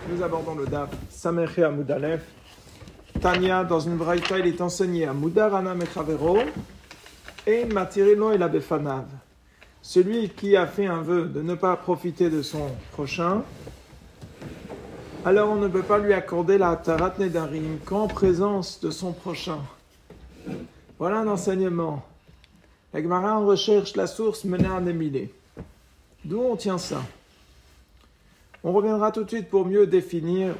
Nous abordons le Daf Sameche Amud Aleph. Tanya, dans une braïta, il est enseigné à Mudarana Mechavero et Matirino et la Befanav. Celui qui a fait un vœu de ne pas profiter de son prochain, alors on ne peut pas lui accorder la Tarat Nedarim qu'en présence de son prochain. Voilà un enseignement. La Gemara en recherche la source menée à Némilé. D'où on tient ça? On reviendra tout de suite pour mieux définir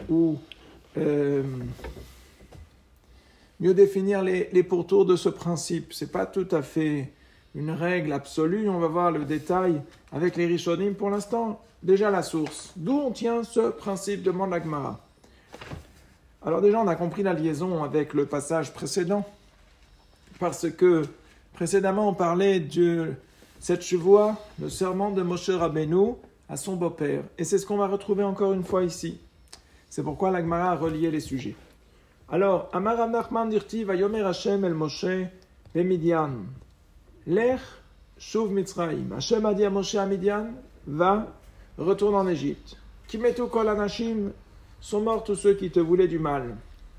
les pourtours de ce principe. Ce n'est pas tout à fait une règle absolue. On va voir le détail avec les Rishonim. Pour l'instant, déjà la source. D'où on tient ce principe, demande la Gemara. Alors déjà, on a compris la liaison avec le passage précédent. Parce que précédemment, on parlait de cette chevoie, le serment de Moshe Rabbeinu à son beau-père. Et c'est ce qu'on va retrouver encore une fois ici. C'est pourquoi la Gemara a relié les sujets. Alors, Amar Rav Nachman dirti Vayomer Hashem el Moshe bemidian. Lech shuv Mitzrayim. Hashem a dit à Moshe à Midian, va, retourne en Égypte. Kimetu kol anashim, sont morts tous ceux qui te voulaient du mal.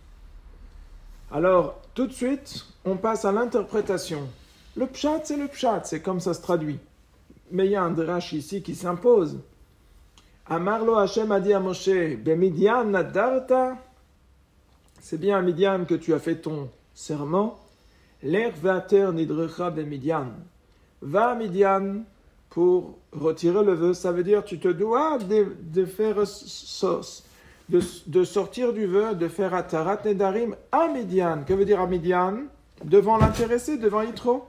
Alors, tout de suite, on passe à l'interprétation. Le pshat, c'est comme ça se traduit. Mais il y a un drash ici qui s'impose. Amarlo Hashem a dit à Moshe, Bemidian nadarta, c'est bien à Midian que tu as fait ton serment. L'er vater nidrecha bemidian. Va à Midian pour retirer le vœu. Ça veut dire tu te dois de faire de sortir du vœu, de faire atarat nedarim à Midian. Que veut dire à Midian? Devant l'intéressé, devant Yitro.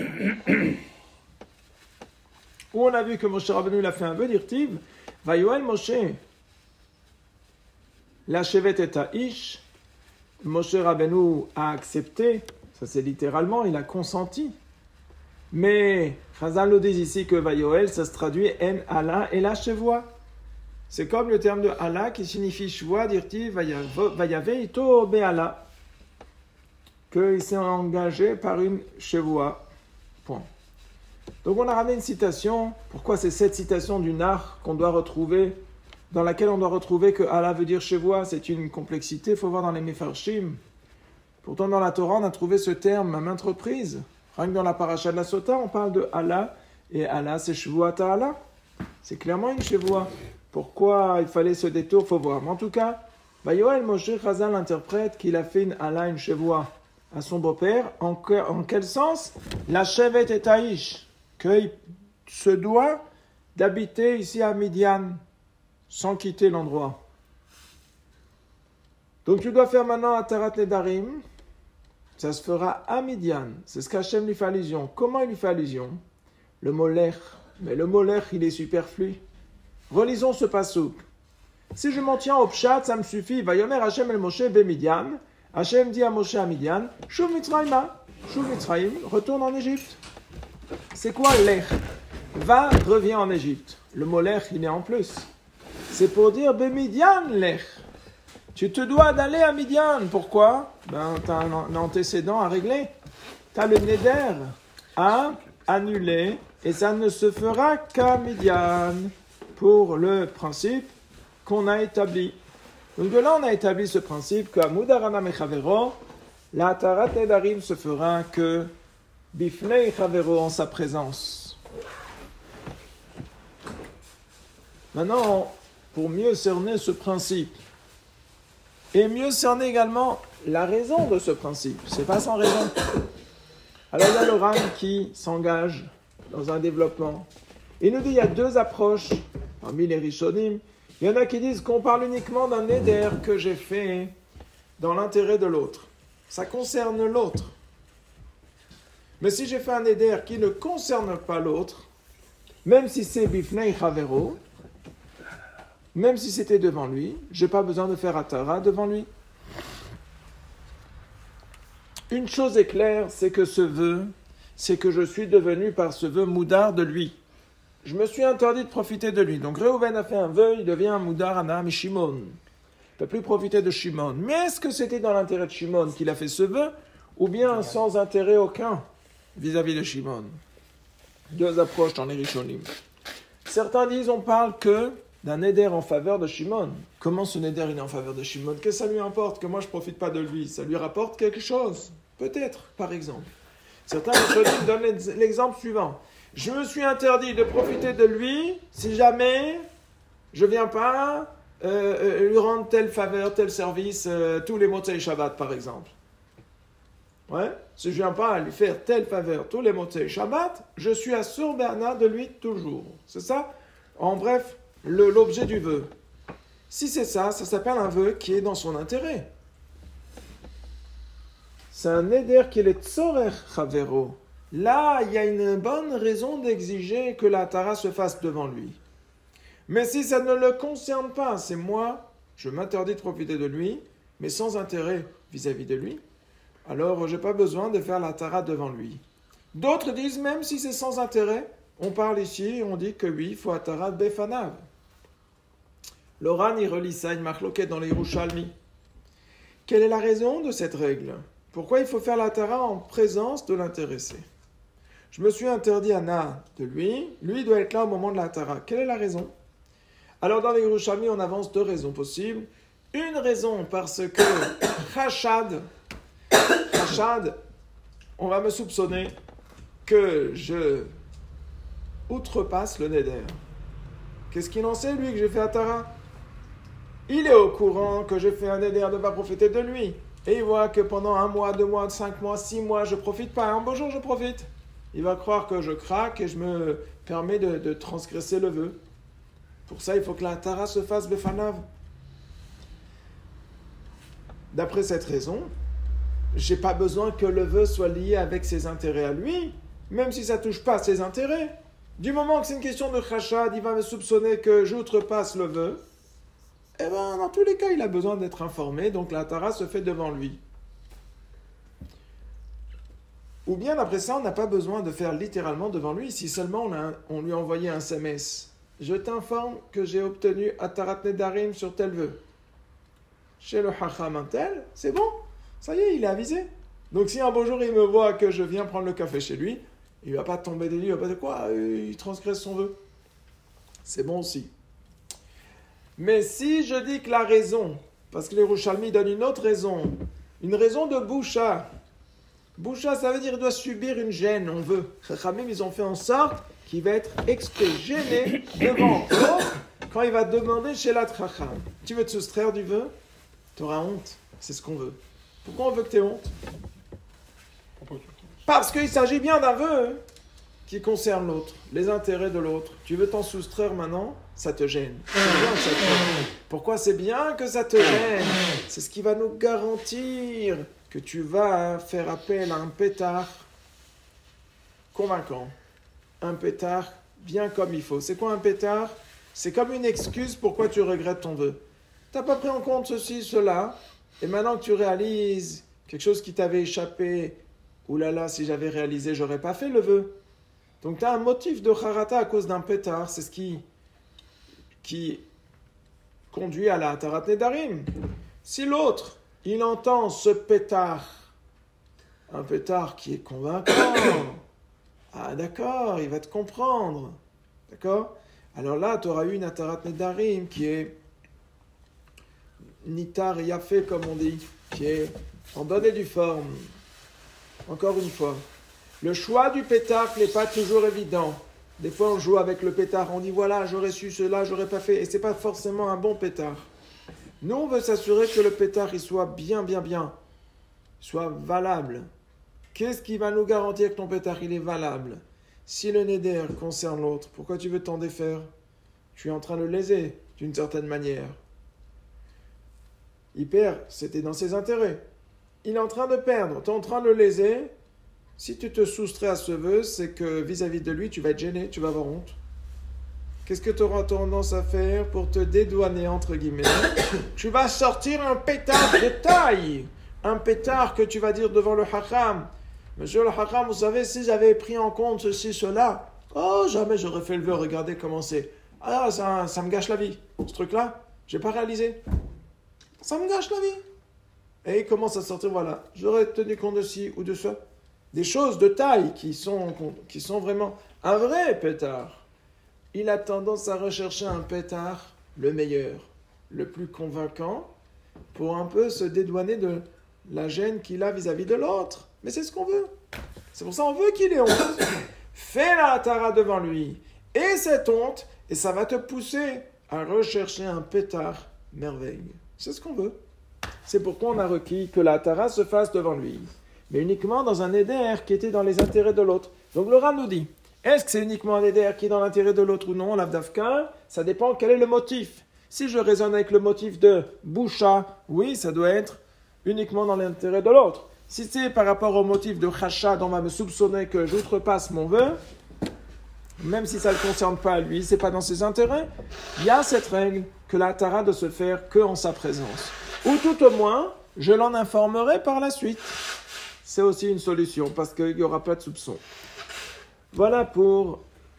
Où on a vu que Moshe Rabbeinu il a fait un vœu, dire-t-il, Vayoel Moshe, la chevet et Ish, Moshe Rabbeinu a accepté, ça c'est littéralement, il a consenti. Mais Chazal nous dit ici que Vayoel, ça se traduit En Allah et la chevoie. C'est comme le terme de Allah qui signifie chevoie, dire-t-il, Vayave ito be'Allah, qu'il s'est engagé par une chevoie. Point. Donc on a ramené une citation. Pourquoi c'est cette citation du Nar qu'on doit retrouver, dans laquelle on doit retrouver que Allah veut dire chevoie? C'est une complexité, il faut voir dans les Mefarshim. Pourtant dans la Torah on a trouvé ce terme à maintes reprises. Rien que dans la paracha de la Sota on parle de Allah, et Allah c'est chevoa ta'ala. C'est clairement une chevoie. Pourquoi il fallait ce détour, il faut voir. Mais en tout cas, Yoel Moshe Chazal interprète qu'il a fait une Allah, une chevoie à son beau-père. En quel sens? La chevet et Taïch, qu'il se doit d'habiter ici à Midian, sans quitter l'endroit. Donc tu dois faire maintenant Atarat Nedarim, ça se fera à Midian. C'est ce qu'Hachem lui fait allusion. Comment il lui fait allusion? Le mot lech. Mais le mot lech, il est superflu. Relisons ce passouk. Si je m'en tiens au pshat, ça me suffit. Vayomer Hashem el Moshe be Midian. Hashem dit à Moshe à Midian, Shuv Mitzrayim, retourne en Égypte. C'est quoi lech? Va, reviens en Égypte. Le mot lech, il est en plus. C'est pour dire Bemidian lech. Tu te dois d'aller à Midian. Pourquoi? Tu as un antécédent à régler. Tu as le neder à annuler et ça ne se fera qu'à Midian pour le principe qu'on a établi. Donc de là, on a établi ce principe qu'à Mudarana Mechavero, la Tarat Nedarim se fera que Bifnei Chavero en sa présence. Maintenant, pour mieux cerner ce principe, et mieux cerner également la raison de ce principe, c'est pas sans raison. Alors il y a le Ran qui s'engage dans un développement. Il nous dit qu'il y a deux approches parmi les Rishonim. Il y en a qui disent qu'on parle uniquement d'un neder que j'ai fait dans l'intérêt de l'autre. Ça concerne l'autre. Mais si j'ai fait un neder qui ne concerne pas l'autre, même si c'est bifnei chavero, même si c'était devant lui, je n'ai pas besoin de faire atara devant lui. Une chose est claire, c'est que ce vœu, c'est que je suis devenu par ce vœu moudar de lui. Je me suis interdit de profiter de lui. Donc Reuven a fait un vœu, il devient un moudar Anam Shimon. Il ne peut plus profiter de Shimon. Mais est-ce que c'était dans l'intérêt de Shimon qu'il a fait ce vœu, ou bien sans intérêt aucun vis-à-vis de Shimon? Deux approches dans les Rishonim. Certains disent, on parle que d'un neder en faveur de Shimon. Comment ce neder il est en faveur de Shimon? Que ça lui importe que moi je ne profite pas de lui? Ça lui rapporte quelque chose. Peut-être, par exemple. Certains me donnent l'exemple suivant. Je me suis interdit de profiter de lui si jamais je ne viens pas lui rendre telle faveur, tel service tous les Motzei Shabbat, par exemple. Ouais. Si je ne viens pas lui faire telle faveur tous les Motzei Shabbat, je suis assur Bernard de lui toujours. C'est ça? En bref, l'objet du vœu. Si c'est ça, ça s'appelle un vœu qui est dans son intérêt. C'est un neder qui est le tzorer chavero. Là, il y a une bonne raison d'exiger que la tara se fasse devant lui. Mais si ça ne le concerne pas, c'est moi, je m'interdis de profiter de lui, mais sans intérêt vis-à-vis de lui, alors je n'ai pas besoin de faire la tara devant lui. D'autres disent, même si c'est sans intérêt, on parle ici, on dit que oui, il faut atara befanav. L'Oran y relie ça, une marloquette dans les Yerushalmi. Quelle est la raison de cette règle? Pourquoi il faut faire la tara en présence de l'intéressé? Je me suis interdit Anna de lui doit être là au moment de la tara. Quelle est la raison? Alors dans les Yerushalmi, on avance deux raisons possibles. Une raison parce que Chachad, on va me soupçonner que je outrepasse le neder. Qu'est-ce qu'il en sait, lui, que j'ai fait la tara? Il est au courant que j'ai fait un neder de ne pas profiter de lui. Et il voit que pendant 1 mois, 2 mois, 5 mois, 6 mois, je ne profite pas. Un beau jour, je profite. Il va croire que je craque et je me permets de transgresser le vœu. Pour ça, il faut que la tara se fasse befanav. D'après cette raison, je n'ai pas besoin que le vœu soit lié avec ses intérêts à lui, même si ça ne touche pas ses intérêts. Du moment que c'est une question de chachad, il va me soupçonner que j'outrepasse le vœu. Eh bien, dans tous les cas, il a besoin d'être informé, donc la tara se fait devant lui. Ou bien, après ça, on n'a pas besoin de faire littéralement devant lui, si seulement on lui a envoyé un SMS. Je t'informe que j'ai obtenu Atarat Nedarim sur tel vœu. Chez le Hacham un tel, c'est bon, ça y est, il est avisé. Donc si un beau jour il me voit que je viens prendre le café chez lui, il ne va pas tomber des lits, il va pas dire quoi, il transgresse son vœu. C'est bon aussi. Mais si je dis que la raison, parce que les Yerushalmi donnent une autre raison, une raison de boucha. Boucha, ça veut dire qu'il doit subir une gêne, on veut. Chachamim, ils ont fait en sorte qu'il va être exprès gêné devant l'autre quand il va demander chez la Chacham. Tu veux te soustraire du vœu? Tu auras honte, c'est ce qu'on veut. Pourquoi on veut que tu aies honte? Parce qu'il s'agit bien d'un vœu qui concerne l'autre, les intérêts de l'autre. Tu veux t'en soustraire maintenant? Ça te gêne. C'est bien que ça te gêne. Pourquoi c'est bien que ça te gêne? C'est ce qui va nous garantir que tu vas faire appel à un pétard convaincant. Un pétard bien comme il faut. C'est quoi un pétard? C'est comme une excuse pourquoi tu regrettes ton vœu. Tu n'as pas pris en compte ceci, cela, et maintenant que tu réalises quelque chose qui t'avait échappé, oulala, si j'avais réalisé, j'aurais pas fait le vœu. Donc tu as un motif de charata à cause d'un pétard, c'est ce qui conduit à la Atarat Nedarim. Si l'autre, il entend ce pétard, un pétard qui est convaincant, ah d'accord, il va te comprendre, d'accord? Alors là, tu auras eu une Atarat Nedarim qui est nitar yafé, comme on dit, qui est en bonne et due forme. Encore une fois, le choix du pétard n'est pas toujours évident. Des fois, on joue avec le pétard, on dit voilà, j'aurais su cela, j'aurais pas fait, et c'est pas forcément un bon pétard. Nous, on veut s'assurer que le pétard, il soit bien, soit valable. Qu'est-ce qui va nous garantir que ton pétard, il est valable? Si le neder concerne l'autre, pourquoi tu veux t'en défaire? Tu es en train de le léser, d'une certaine manière. Il perd, c'était dans ses intérêts. Il est en train de perdre, tu es en train de le léser. Si tu te soustrais à ce vœu, c'est que vis-à-vis de lui, tu vas être gêné, tu vas avoir honte. Qu'est-ce que tu auras tendance à faire pour te dédouaner, entre guillemets? Tu vas sortir un pétard de taille. Un pétard que tu vas dire devant le Hacham. Monsieur le Hacham, vous savez, si j'avais pris en compte ceci, cela, oh, jamais j'aurais fait le vœu, regardez comment c'est. Ah, ça me gâche la vie. Ce truc-là, j'ai pas réalisé. Ça me gâche la vie. Et il commence à sortir, voilà, j'aurais tenu compte de ci ou de ça. Des choses de taille qui sont vraiment un vrai pétard. Il a tendance à rechercher un pétard le meilleur, le plus convaincant, pour un peu se dédouaner de la gêne qu'il a vis-à-vis de l'autre. Mais c'est ce qu'on veut. C'est pour ça qu'on veut qu'il ait honte. Fais la hatara devant lui. Et cette honte, et ça va te pousser à rechercher un pétard merveille. C'est ce qu'on veut. C'est pourquoi on a requis que la hatara se fasse devant lui. Mais uniquement dans un éder qui était dans les intérêts de l'autre. Donc le Ran nous dit, est-ce que c'est uniquement un éder qui est dans l'intérêt de l'autre ou non, l'avdavka? Ça dépend quel est le motif. Si je raisonne avec le motif de boucha, oui, ça doit être uniquement dans l'intérêt de l'autre. Si c'est par rapport au motif de chachad, on va me soupçonner que j'outrepasse mon vœu, même si ça ne le concerne pas à lui, c'est pas dans ses intérêts, il y a cette règle que la hatara de se faire que en sa présence. Ou tout au moins, je l'en informerai par la suite. C'est aussi une solution, parce qu'il n'y aura pas de soupçon. Voilà pour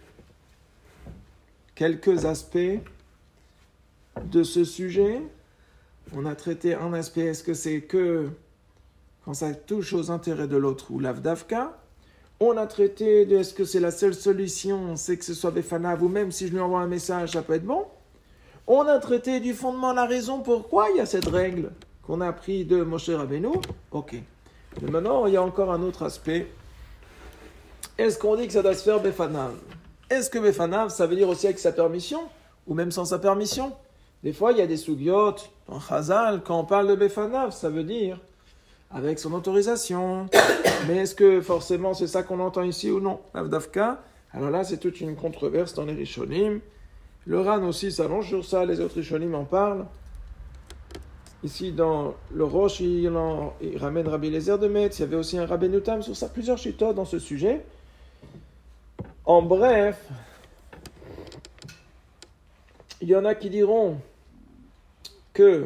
quelques aspects de ce sujet. On a traité un aspect, est-ce que c'est que quand ça touche aux intérêts de l'autre ou l'avdavka? On a traité de est-ce que c'est la seule solution, c'est que ce soit Befanav, ou même si je lui envoie un message, ça peut être bon. On a traité du fondement, la raison pourquoi il y a cette règle qu'on a appris de Moshe Rabbeinu. Ok. Mais maintenant, il y a encore un autre aspect. Est-ce qu'on dit que ça doit se faire Befanav? Est-ce que Befanav, ça veut dire aussi avec sa permission? Ou même sans sa permission? Des fois, il y a des sougiotes en Chazal, quand on parle de Befanav, ça veut dire avec son autorisation. Mais est-ce que forcément c'est ça qu'on entend ici ou non? Avdavka. Alors là, c'est toute une controverse dans les Rishonim. Le Ran aussi s'allonge sur ça, les autres Rishonim en parlent. Ici, dans le Rosh, il ramène Rabbi Eliezer de Metz. Il y avait aussi un Rabbeinu Tam sur ça, plusieurs chitotes dans ce sujet. En bref, il y en a qui diront que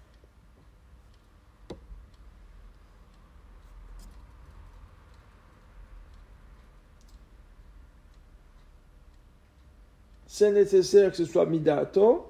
c'est nécessaire que ce soit midato.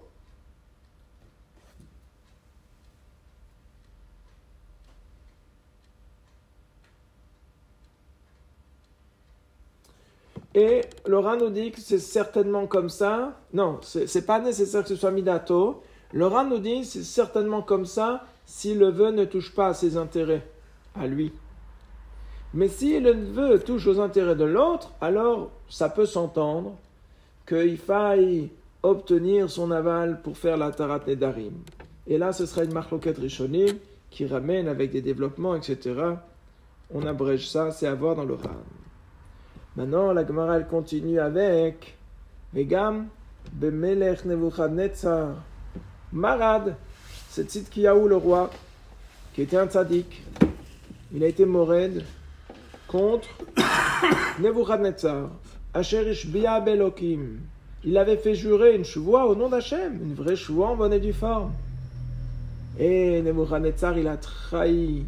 Et Laura nous dit que c'est certainement comme ça. Non, c'est pas nécessaire que ce soit midato. Laura nous dit que c'est certainement comme ça si le vœu ne touche pas à ses intérêts, à lui. Mais si le vœu touche aux intérêts de l'autre, alors ça peut s'entendre qu'il faille obtenir son aval pour faire la Tarat Nedarim. Et là, ce sera une marloquette Rishonim qui ramène avec des développements, etc. On abrège ça, c'est à voir dans le Ran. Maintenant, la Gemara, elle continue avec Vegam Bemelech Nebuchadnezzar Marad, c'est Tzidkiyahu le roi, qui était un tzaddik. Il a été mored contre Nebuchadnezzar. Asher Ishbia Belokim. Il avait fait jurer une chevoie au nom d'Hachem, une vraie chevoie en bonne et due forme. Et Nebuchadnezzar, il a trahi.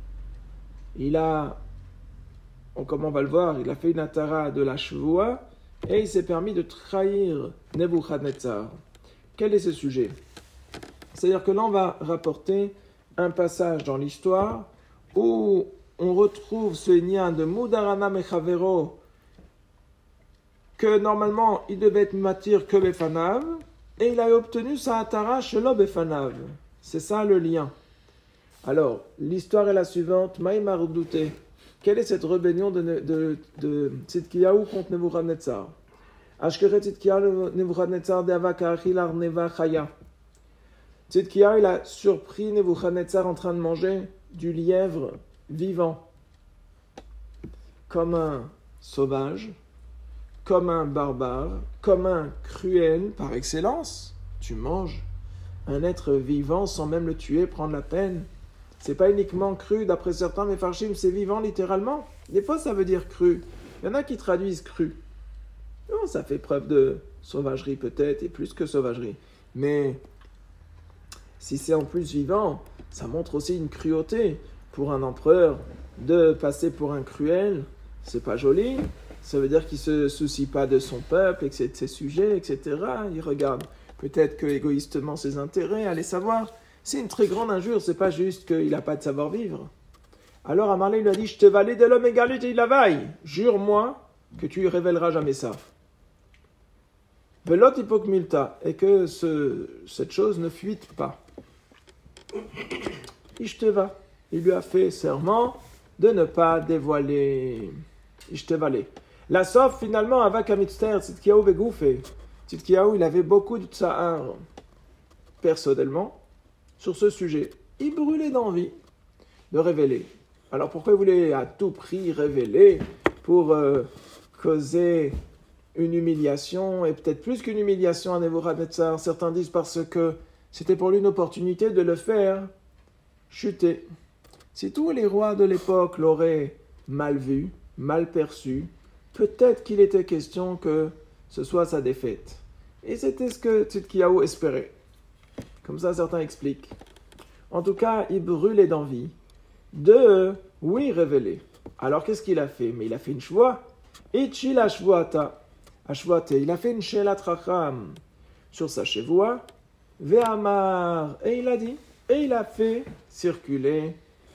Comme on va le voir, il a fait une atara de la chevoie et il s'est permis de trahir Nebuchadnezzar. Quel est ce sujet? C'est-à-dire que là, on va rapporter un passage dans l'histoire où on retrouve ce lien de Mudarana Mechavero, que normalement, il devait être matir que Befanav, et il a obtenu sa atara shelo Befanav. C'est ça le lien. Alors, l'histoire est la suivante. Maïmar douté. Quelle est cette rébellion de Tzidkiyahu contre Nebuchadnezzar? Ashkeret Tzidkiyahu Nebuchadnezzar de Avaka Achilar Neva Chaya. Tzidkiyahu, il a surpris Nebuchadnezzar en train de manger du lièvre vivant. Comme un sauvage, comme un barbare, comme un cruel par excellence. Tu manges un être vivant sans même le tuer, prendre la peine. C'est pas uniquement cru, d'après certains, mais farshim, c'est vivant littéralement. Des fois, ça veut dire cru. Il y en a qui traduisent cru. Non, ça fait preuve de sauvagerie peut-être, et plus que sauvagerie. Mais si c'est en plus vivant, ça montre aussi une cruauté. Pour un empereur, de passer pour un cruel, c'est pas joli. Ça veut dire qu'il se soucie pas de son peuple, et de ses sujets, etc. Il regarde peut-être que égoïstement ses intérêts, allez savoir. C'est une très grande injure, c'est pas juste qu'il n'a pas de savoir-vivre. Alors Amarlé lui a dit, je te valais de l'homme égalé de la vaille. Jure-moi que tu lui révéleras jamais ça. Velot hipokmilta, et que cette chose ne fuite pas. Ishteva, il lui a fait serment de ne pas dévoiler. Ishtevale. La sauf finalement avec Amitzter, Tzidkiyahu Begoufé. Tzidkiyahu, il avait beaucoup de tsahar personnellement sur ce sujet. Il brûlait d'envie de révéler. Alors pourquoi il voulait à tout prix révéler pour causer une humiliation, et peut-être plus qu'une humiliation à Nebuchadnezzar? Certains disent parce que c'était pour lui une opportunité de le faire chuter. Si tous les rois de l'époque l'auraient mal vu, mal perçu, peut-être qu'il était question que ce soit sa défaite. Et c'était ce que Tzidkiyahu espérait. Comme ça, certains expliquent. En tout cas, il brûlait d'envie de, oui, révéler. Alors, qu'est-ce qu'il a fait? Mais il a fait une shvoa. Itchil ashvoata. Ashvoate. Il a fait une shelat racham sur sa chevoa. Ve'amar. Et il a dit. Et il a fait circuler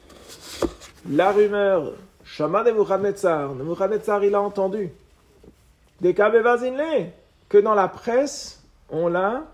la rumeur. Shama Nebuchadnezzar. Nebuchadnezzar, il a entendu. Des kabevazinle. Que dans la presse, on l'a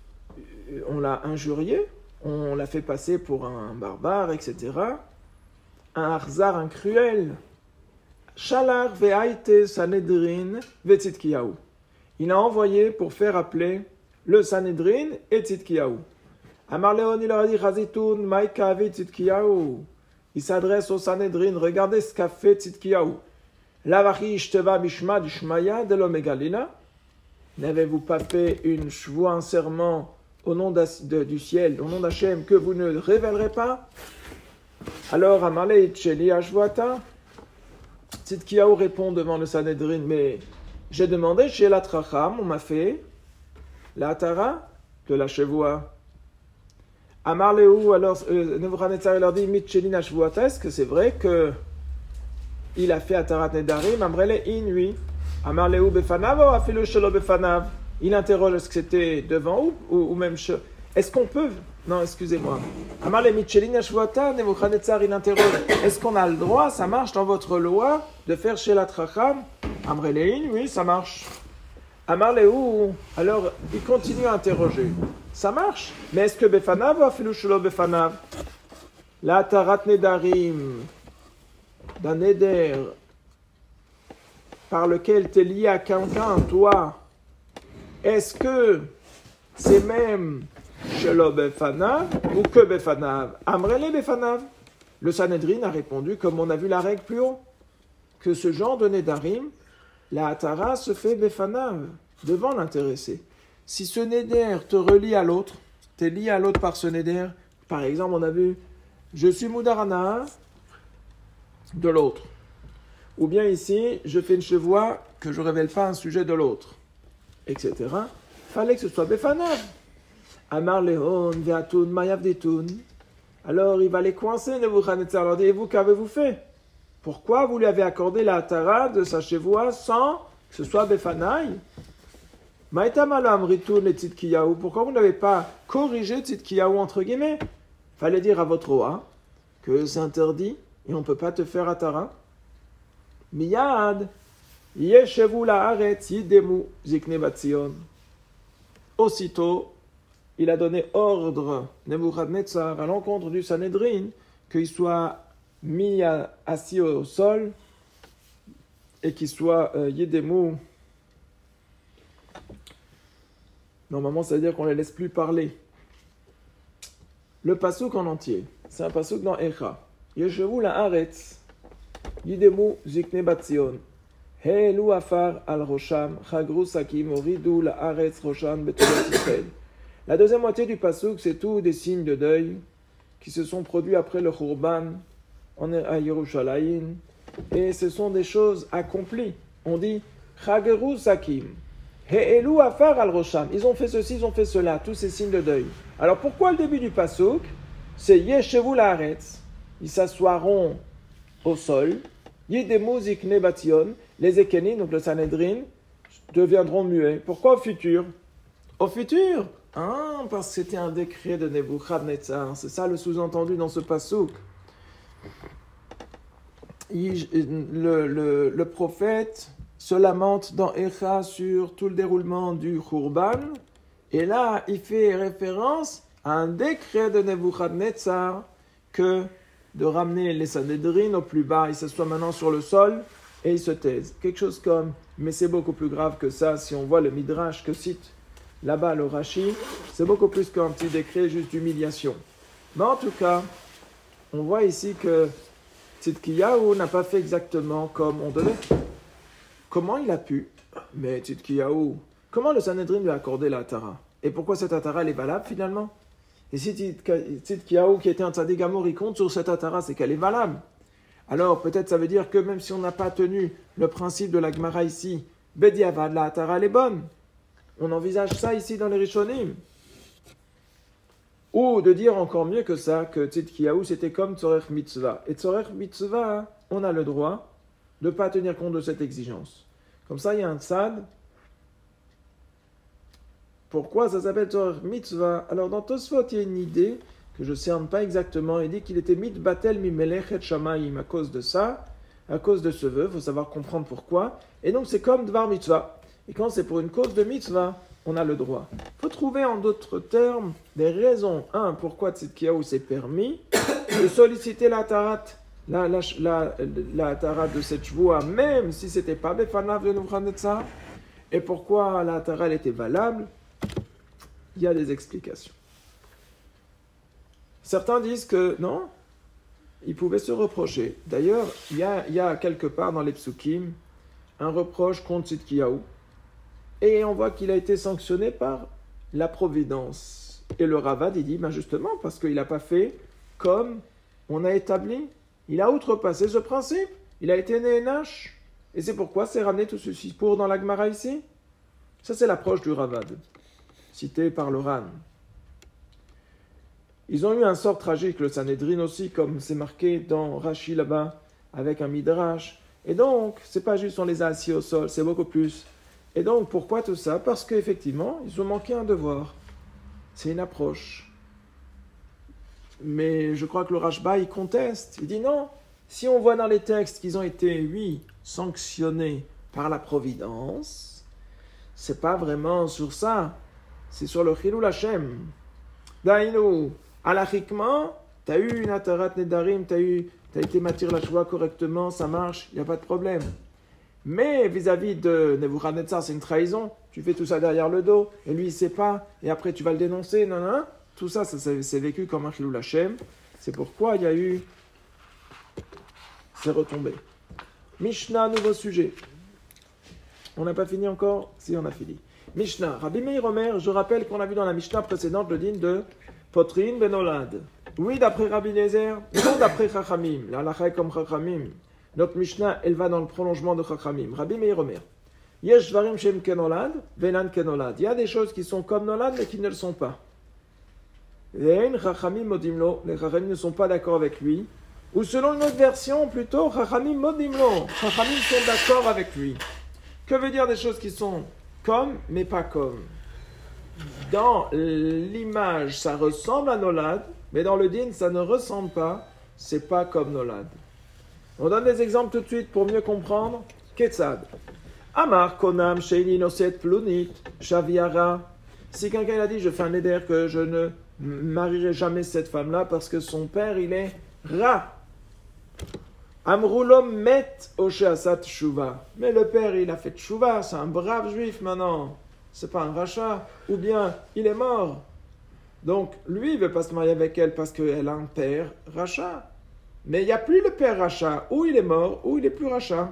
injurié, on l'a fait passer pour un barbare, etc. Un harzar, un cruel. Shalar ve'aite Sanhedrin ve'Tzidkiyahu. Il a envoyé pour faire appeler le Sanhedrin et Tzidkiyahu. Amar Léon, il leur a dit, Chazitoun, Maïka ve'Tzidkiyahu. Il s'adresse au Sanhedrin, regardez ce qu'a fait Tzidkiyahu. Lavachi ishteva bishma d'Ishmaya de l'Omegalina. N'avez-vous pas fait une shvoua, un serment au nom du ciel, au nom d'Hachem, que vous ne révélerez pas? Alors, Amalei Tcheli Ashvoata, Tzidkiyahu répond devant le Sanhedrin, mais j'ai demandé chez la Tracham, on m'a fait la Tara de la chevoua. Amar Lehu, alors Nebuchadnezzar leur dit, Mitcheli Ashvoata, est-ce que c'est vrai que il a fait Atarat Nedarim, Amrele Inui? Amar Lehu befanav ou afilu shelo befanav? Il interroge, est-ce que c'était devant ou même est-ce qu'on peut? Non, excusez-moi. Amar le Mitchelin Ashvota, Nebuchadnezzar, il interroge, est-ce qu'on a le droit, ça marche dans votre loi, de faire chez la Tracham? Amar Lehin, oui, ça marche. Amar Lehu, alors il continue à interroger. Ça marche, mais est-ce que befanav ou afilu shelo befanav? La Tarat Nedarim, d'un Neder, par lequel tu es lié à quelqu'un, toi, est-ce que c'est même Shelo Befanav ou que Befanav? Amrele Befanav. Le Sanhedrin a répondu, comme on a vu la règle plus haut, que ce genre de Nedarim, la Hatara se fait Befanav, devant l'intéressé. Si ce Neder te relie à l'autre, tu es lié à l'autre par ce Neder, par exemple, on a vu, je suis Moudarana de l'autre. Ou bien ici, je fais une chevoie que je ne révèle pas un sujet de l'autre, etc. Fallait que ce soit Befanav. Amar Lehon, Veatun, Mayavdetun. Alors il va les coincer, Nebuchadnezzar leur dit, et vous, qu'avez-vous fait? Pourquoi vous lui avez accordé la Hatara de sa chevoie sans que ce soit Befanaï? Maïtamalam Ritun et Tzidkiyahu. Pourquoi vous n'avez pas corrigé Tzidkiyahu entre guillemets? Fallait dire à votre roi que c'est interdit et on ne peut pas te faire Hatara. Miyad, yeshevu la'aretz yidemu zikne batzion. Aussitôt, il a donné ordre, Nebuchadnezzar, à l'encontre du Sanhedrin, qu'il soit mis assis au sol et qu'il soit yidemu. Normalement, ça veut dire qu'on ne les laisse plus parler. Le passouk en entier, c'est un passouk dans Echa. Yeshevu la'aretz Yidemu zikne batzion. Heelu afar al rosham, chagru sakim, oridu la aretz roshan betolat Israël. La deuxième moitié du passouk, c'est tous des signes de deuil qui se sont produits après le Khurban à Yerushalayim. Et ce sont des choses accomplies. On dit chagru sakim. Heelu afar al rosham. Ils ont fait ceci, ils ont fait cela, tous ces signes de deuil. Alors pourquoi le début du passouk? C'est yeshevu la aretz. Ils s'assoiront au sol. Yidemu zikne batzion, les Ekenim, donc le Sanhedrin, deviendront muets. Pourquoi au futur? Au futur? Parce que c'était un décret de Nebuchadnezzar. C'est ça le sous-entendu dans ce passouk. Le prophète se lamente dans Echa sur tout le déroulement du Khurban. Et là, il fait référence à un décret de Nebuchadnezzar que de ramener les Sanhedrin au plus bas. Ils s'assoient maintenant sur le sol et ils se taisent. Quelque chose comme, mais c'est beaucoup plus grave que ça. Si on voit le Midrash que cite là-bas le Rashi, c'est beaucoup plus qu'un petit décret juste d'humiliation. Mais en tout cas, on voit ici que Tzidkiyahu n'a pas fait exactement comme on devait. Comment il a pu? Mais Tzidkiyahu, comment le Sanhedrin lui a accordé la Hatara? Et pourquoi cette Hatara elle est valable finalement? Et si Tzidkiyahu, qui était un tzaddik gamour, il compte sur cette Hatara, c'est qu'elle est valable. Alors peut-être ça veut dire que même si on n'a pas tenu le principe de la Gemara ici, Bediavad, la Hatara elle est bonne. On envisage ça ici dans les Rishonim. Ou de dire encore mieux que ça, que Tzidkiyahu c'était comme Tzorech Mitzvah. Et Tzorech Mitzvah, on a le droit de ne pas tenir compte de cette exigence. Comme ça, il y a un tzad. Pourquoi ça s'appelle Tzorech Mitzvah? Alors dans Tosfot, il y a une idée que je ne cerne pas exactement. Il dit qu'il était mitbatel mimelech et shamayim à cause de ça, à cause de ce vœu. Il faut savoir comprendre pourquoi. Et donc c'est comme Dvar Mitzvah. Et quand c'est pour une cause de Mitzvah, on a le droit. Il faut trouver en d'autres termes des raisons. Un, pourquoi Tzidkiyahu s'est permis de solliciter la tarat, la tarat de cette shvoua, même si ce n'était pas Befanav de Nebuchadnezzar. Et pourquoi la tarat était valable? Il y a des explications. Certains disent que non, il pouvait se reprocher. D'ailleurs, il y a quelque part dans les psukim un reproche contre Tzidkiyahu. Et on voit qu'il a été sanctionné par la providence. Et le Ravad, il dit, ben justement, parce qu'il n'a pas fait comme on a établi. Il a outrepassé ce principe. Il a été néhénache. Et c'est pourquoi c'est ramené tout ceci pour dans la Gemara ici. Ça, c'est l'approche du Ravad, cité par le Ran. Ils ont eu un sort tragique, le Sanhedrin aussi, comme c'est marqué dans Rashi là-bas, avec un Midrash. Et donc, c'est pas juste on les a assis au sol, c'est beaucoup plus. Et donc, pourquoi tout ça? Parce qu'effectivement, ils ont manqué un devoir. C'est une approche. Mais je crois que le Rashba, il conteste. Il dit non, si on voit dans les textes qu'ils ont été, oui, sanctionnés par la Providence, c'est pas vraiment sur ça. C'est sur le Chilul Hashem. Daïnou, halachiquement, tu as eu une Atarat Nedarim, tu as été matir la Shvoua correctement, ça marche, il n'y a pas de problème. Mais vis-à-vis de Nebuchadnezzar, c'est une trahison. Tu fais tout ça derrière le dos, et lui, il ne sait pas, et après, tu vas le dénoncer. Non, non. Tout ça, c'est vécu comme un Chilul Hashem. C'est pourquoi il y a eu ces retombées. Mishnah, nouveau sujet. On n'a pas fini encore? Si, on a fini. Mishnah. Rabbi Meir Omer, je rappelle qu'on a vu dans la Mishnah précédente le din de Potrin Benolad. Oui, d'après Rabbi Nezer, non d'après Chachamim. La halakha est comme Chachamim. Notre Mishnah, elle va dans le prolongement de Chachamim. Rabbi Meir Omer. Yesh dvarim shem kenolad, venan kenolad. Il y a des choses qui sont comme Nolad, mais qui ne le sont pas. Ve'en Chachamim modimlo. Les Chachamim ne sont pas d'accord avec lui. Ou selon une autre version, plutôt, Chachamim modimlo. Chachamim sont d'accord avec lui. Que veut dire des choses qui sont comme, mais pas comme? Dans l'image, ça ressemble à Nolad, mais dans le din, ça ne ressemble pas. C'est pas comme Nolad. On donne des exemples tout de suite pour mieux comprendre. Ketzad. Amar konam sheini noset plunit shaviara. Si quelqu'un a dit, je fais un éder que je ne marierai jamais cette femme-là parce que son père, il est rat. Amroulom met osheasat shuva. Mais le père, il a fait shuva, c'est un brave juif maintenant. C'est pas un rachat. Ou bien, il est mort. Donc, lui, il veut pas se marier avec elle parce qu'elle a un père rachat. Mais il n'y a plus le père rachat. Ou il est mort, ou il est plus rachat.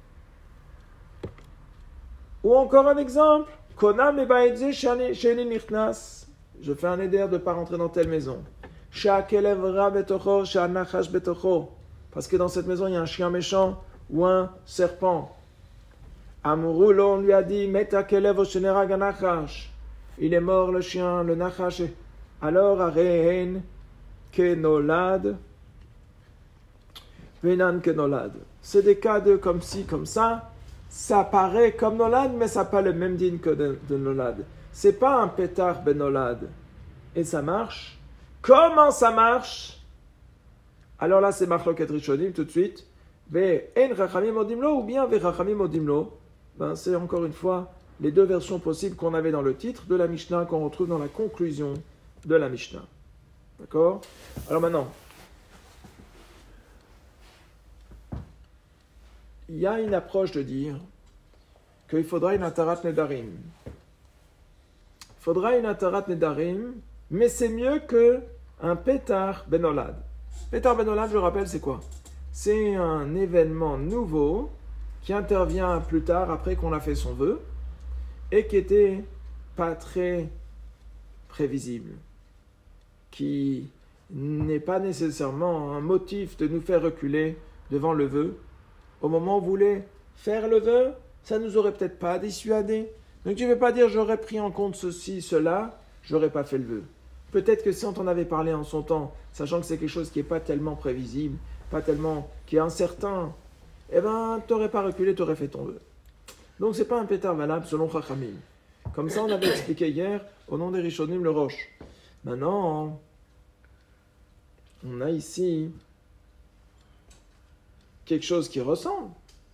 Ou encore un exemple. Konam ebaedze sheni nichnas. Je fais un éder de ne pas rentrer dans telle maison. Sha'akelev ra betocho, sha'anachash betocho. Parce que dans cette maison, il y a un chien méchant ou un serpent. Amroul, on lui a dit, metakelev oshenera ganachash. Il est mort le chien, le nachash. Alors, arehen kenolad. Venan kenolad. C'est des cas de comme ci, comme ça. Ça paraît comme Nolad, mais ça n'a pas le même din que de Nolad. C'est pas un pétard benolad. Et ça marche. Comment ça marche? Alors là, c'est Marloket Rishonim tout de suite. Ve en Chachamim odimlo ou bien ve Chachamim odimlo. c'est encore une fois les deux versions possibles qu'on avait dans le titre de la Mishnah, qu'on retrouve dans la conclusion de la Mishnah. D'accord? Alors maintenant, il y a une approche de dire qu'il faudra une Atarat Nedarim. Il faudra une Atarat Nedarim, mais c'est mieux qu'un Pétar Benolad. Pétar Benolad, je rappelle, c'est quoi? C'est un événement nouveau qui intervient plus tard, après qu'on a fait son vœu, et qui n'était pas très prévisible, qui n'est pas nécessairement un motif de nous faire reculer devant le vœu. Au moment où vous voulez faire le vœu, ça ne nous aurait peut-être pas dissuadé. Donc tu ne veux pas dire j'aurais pris en compte ceci, cela, j'aurais pas fait le vœu. Peut-être que si on t'en avait parlé en son temps, sachant que c'est quelque chose qui n'est pas tellement prévisible, pas tellement, qui est incertain, tu n'aurais pas reculé, tu aurais fait ton vœu. Donc ce n'est pas un pétard valable selon Chachamim. Comme ça on avait expliqué hier au nom des Rishonim le Roche. Maintenant, on a ici quelque chose qui ressemble.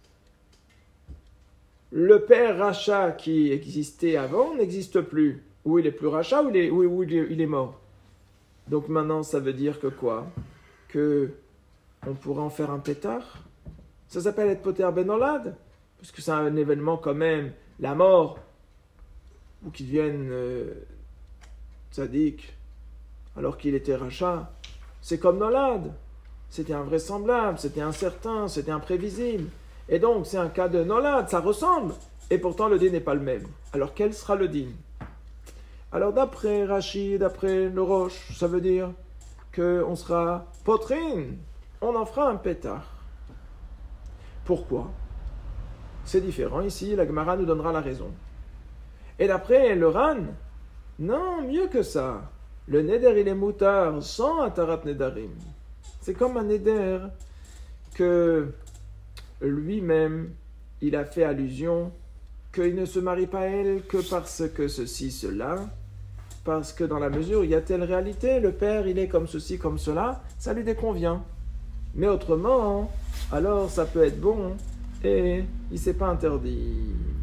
Le père rachat qui existait avant n'existe plus. Ou il est plus rachat, ou il est mort. Donc maintenant, ça veut dire que quoi? Que on pourrait en faire un pétard? Ça s'appelle être poter benolad, parce que c'est un événement quand même, la mort, ou qu'il devienne tzaddik, alors qu'il était rachat. C'est comme nolad. C'était invraisemblable, c'était incertain, c'était imprévisible. Et donc, c'est un cas de nolad, ça ressemble. Et pourtant, le din n'est pas le même. Alors, quel sera le din? Alors, d'après Rashi, d'après le Roche, ça veut dire qu'on sera potrine. On en fera un pétard. Pourquoi? C'est différent. Ici, la Gemara nous donnera la raison. Et d'après le Ran, non, mieux que ça. Le neder, il est moutard sans atarat nedarim. C'est comme un neder que lui-même, il a fait allusion qu'il ne se marie pas elle que parce que ceci, cela, parce que dans la mesure où il y a telle réalité, le père, il est comme ceci, comme cela, ça lui déconvient. Mais autrement, alors ça peut être bon et il ne s'est pas interdit.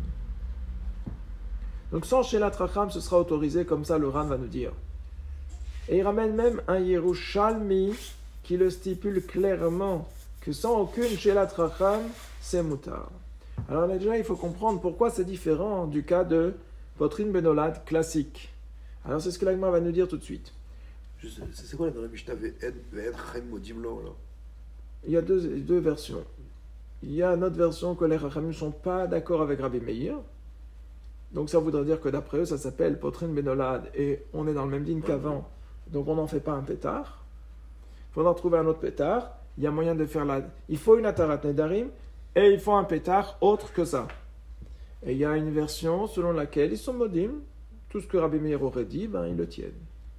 Donc sans Shelat Racham, ce sera autorisé, comme ça le Ran va nous dire. Et il ramène même un Yerushalmi qui le stipule clairement que sans aucune Shelat Racham, c'est moutar. Alors déjà, il faut comprendre pourquoi c'est différent du cas de potrine benolad classique. Alors c'est ce que l'Agma va nous dire tout de suite. C'est quoi dans la Mishnah Ve'en Chachamim modim lo alors? Il y a deux versions. Il y a une autre version que les Chachamim ne sont pas d'accord avec Rabbi Meir. Donc ça voudrait dire que d'après eux, ça s'appelle potrine benolad et on est dans le même din qu'avant. Donc on n'en fait pas un pétard. Il faudra trouver un autre pétard. Il y a moyen de faire il faut une atarat nedarim et il faut un pétard autre que ça. Et il y a une version selon laquelle ils sont modim. Tout ce que Rabbi Meir aurait dit, ils le tiennent.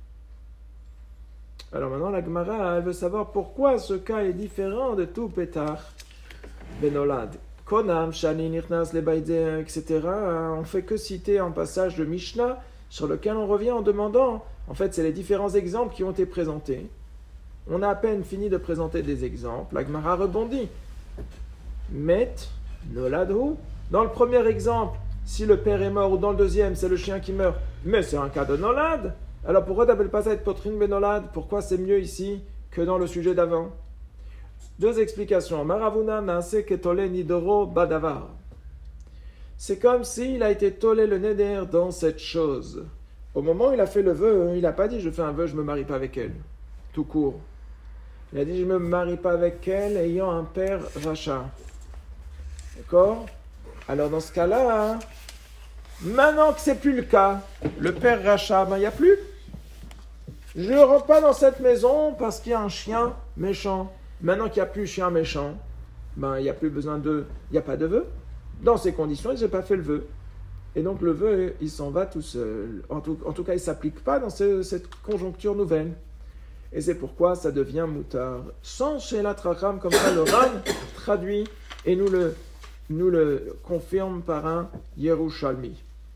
Alors maintenant, la Gemara, elle veut savoir pourquoi ce cas est différent de tout pétard benolad. Konam, Shani, Nirnas, Lebaïdé, etc. On ne fait que citer un passage de Mishnah sur lequel on revient en demandant. En fait, c'est les différents exemples qui ont été présentés. On a à peine fini de présenter des exemples. La Gemara rebondit. Met, noladhu. Dans le premier exemple, si le père est mort, ou dans le deuxième, c'est le chien qui meurt, mais c'est un cas de nolad. Alors pourquoi t'appelles pas ça être potrine benolad? Pourquoi c'est mieux ici que dans le sujet d'avant? Deux explications. Maravuna naase ketole nidoro badavar. C'est comme s'il a été tolé le neder dans cette chose. Au moment où il a fait le vœu, il n'a pas dit je fais un vœu, je ne me marie pas avec elle. Tout court. Il a dit je ne me marie pas avec elle ayant un père rachat. D'accord? Alors dans ce cas-là, maintenant que c'est plus le cas, le père rachat, il n'y a plus. Je ne rentre pas dans cette maison parce qu'il y a un chien méchant. Maintenant qu'il n'y a plus chien méchant, il n'y a plus besoin il n'y a pas de vœu. Dans ces conditions, il n'a pas fait le vœu. Et donc le vœu, il s'en va tout seul. En tout cas, il ne s'applique pas dans cette conjoncture nouvelle. Et c'est pourquoi ça devient moutard. Sans Shelat Racham, comme ça le Ran traduit et nous le confirme par un Yerushalmi.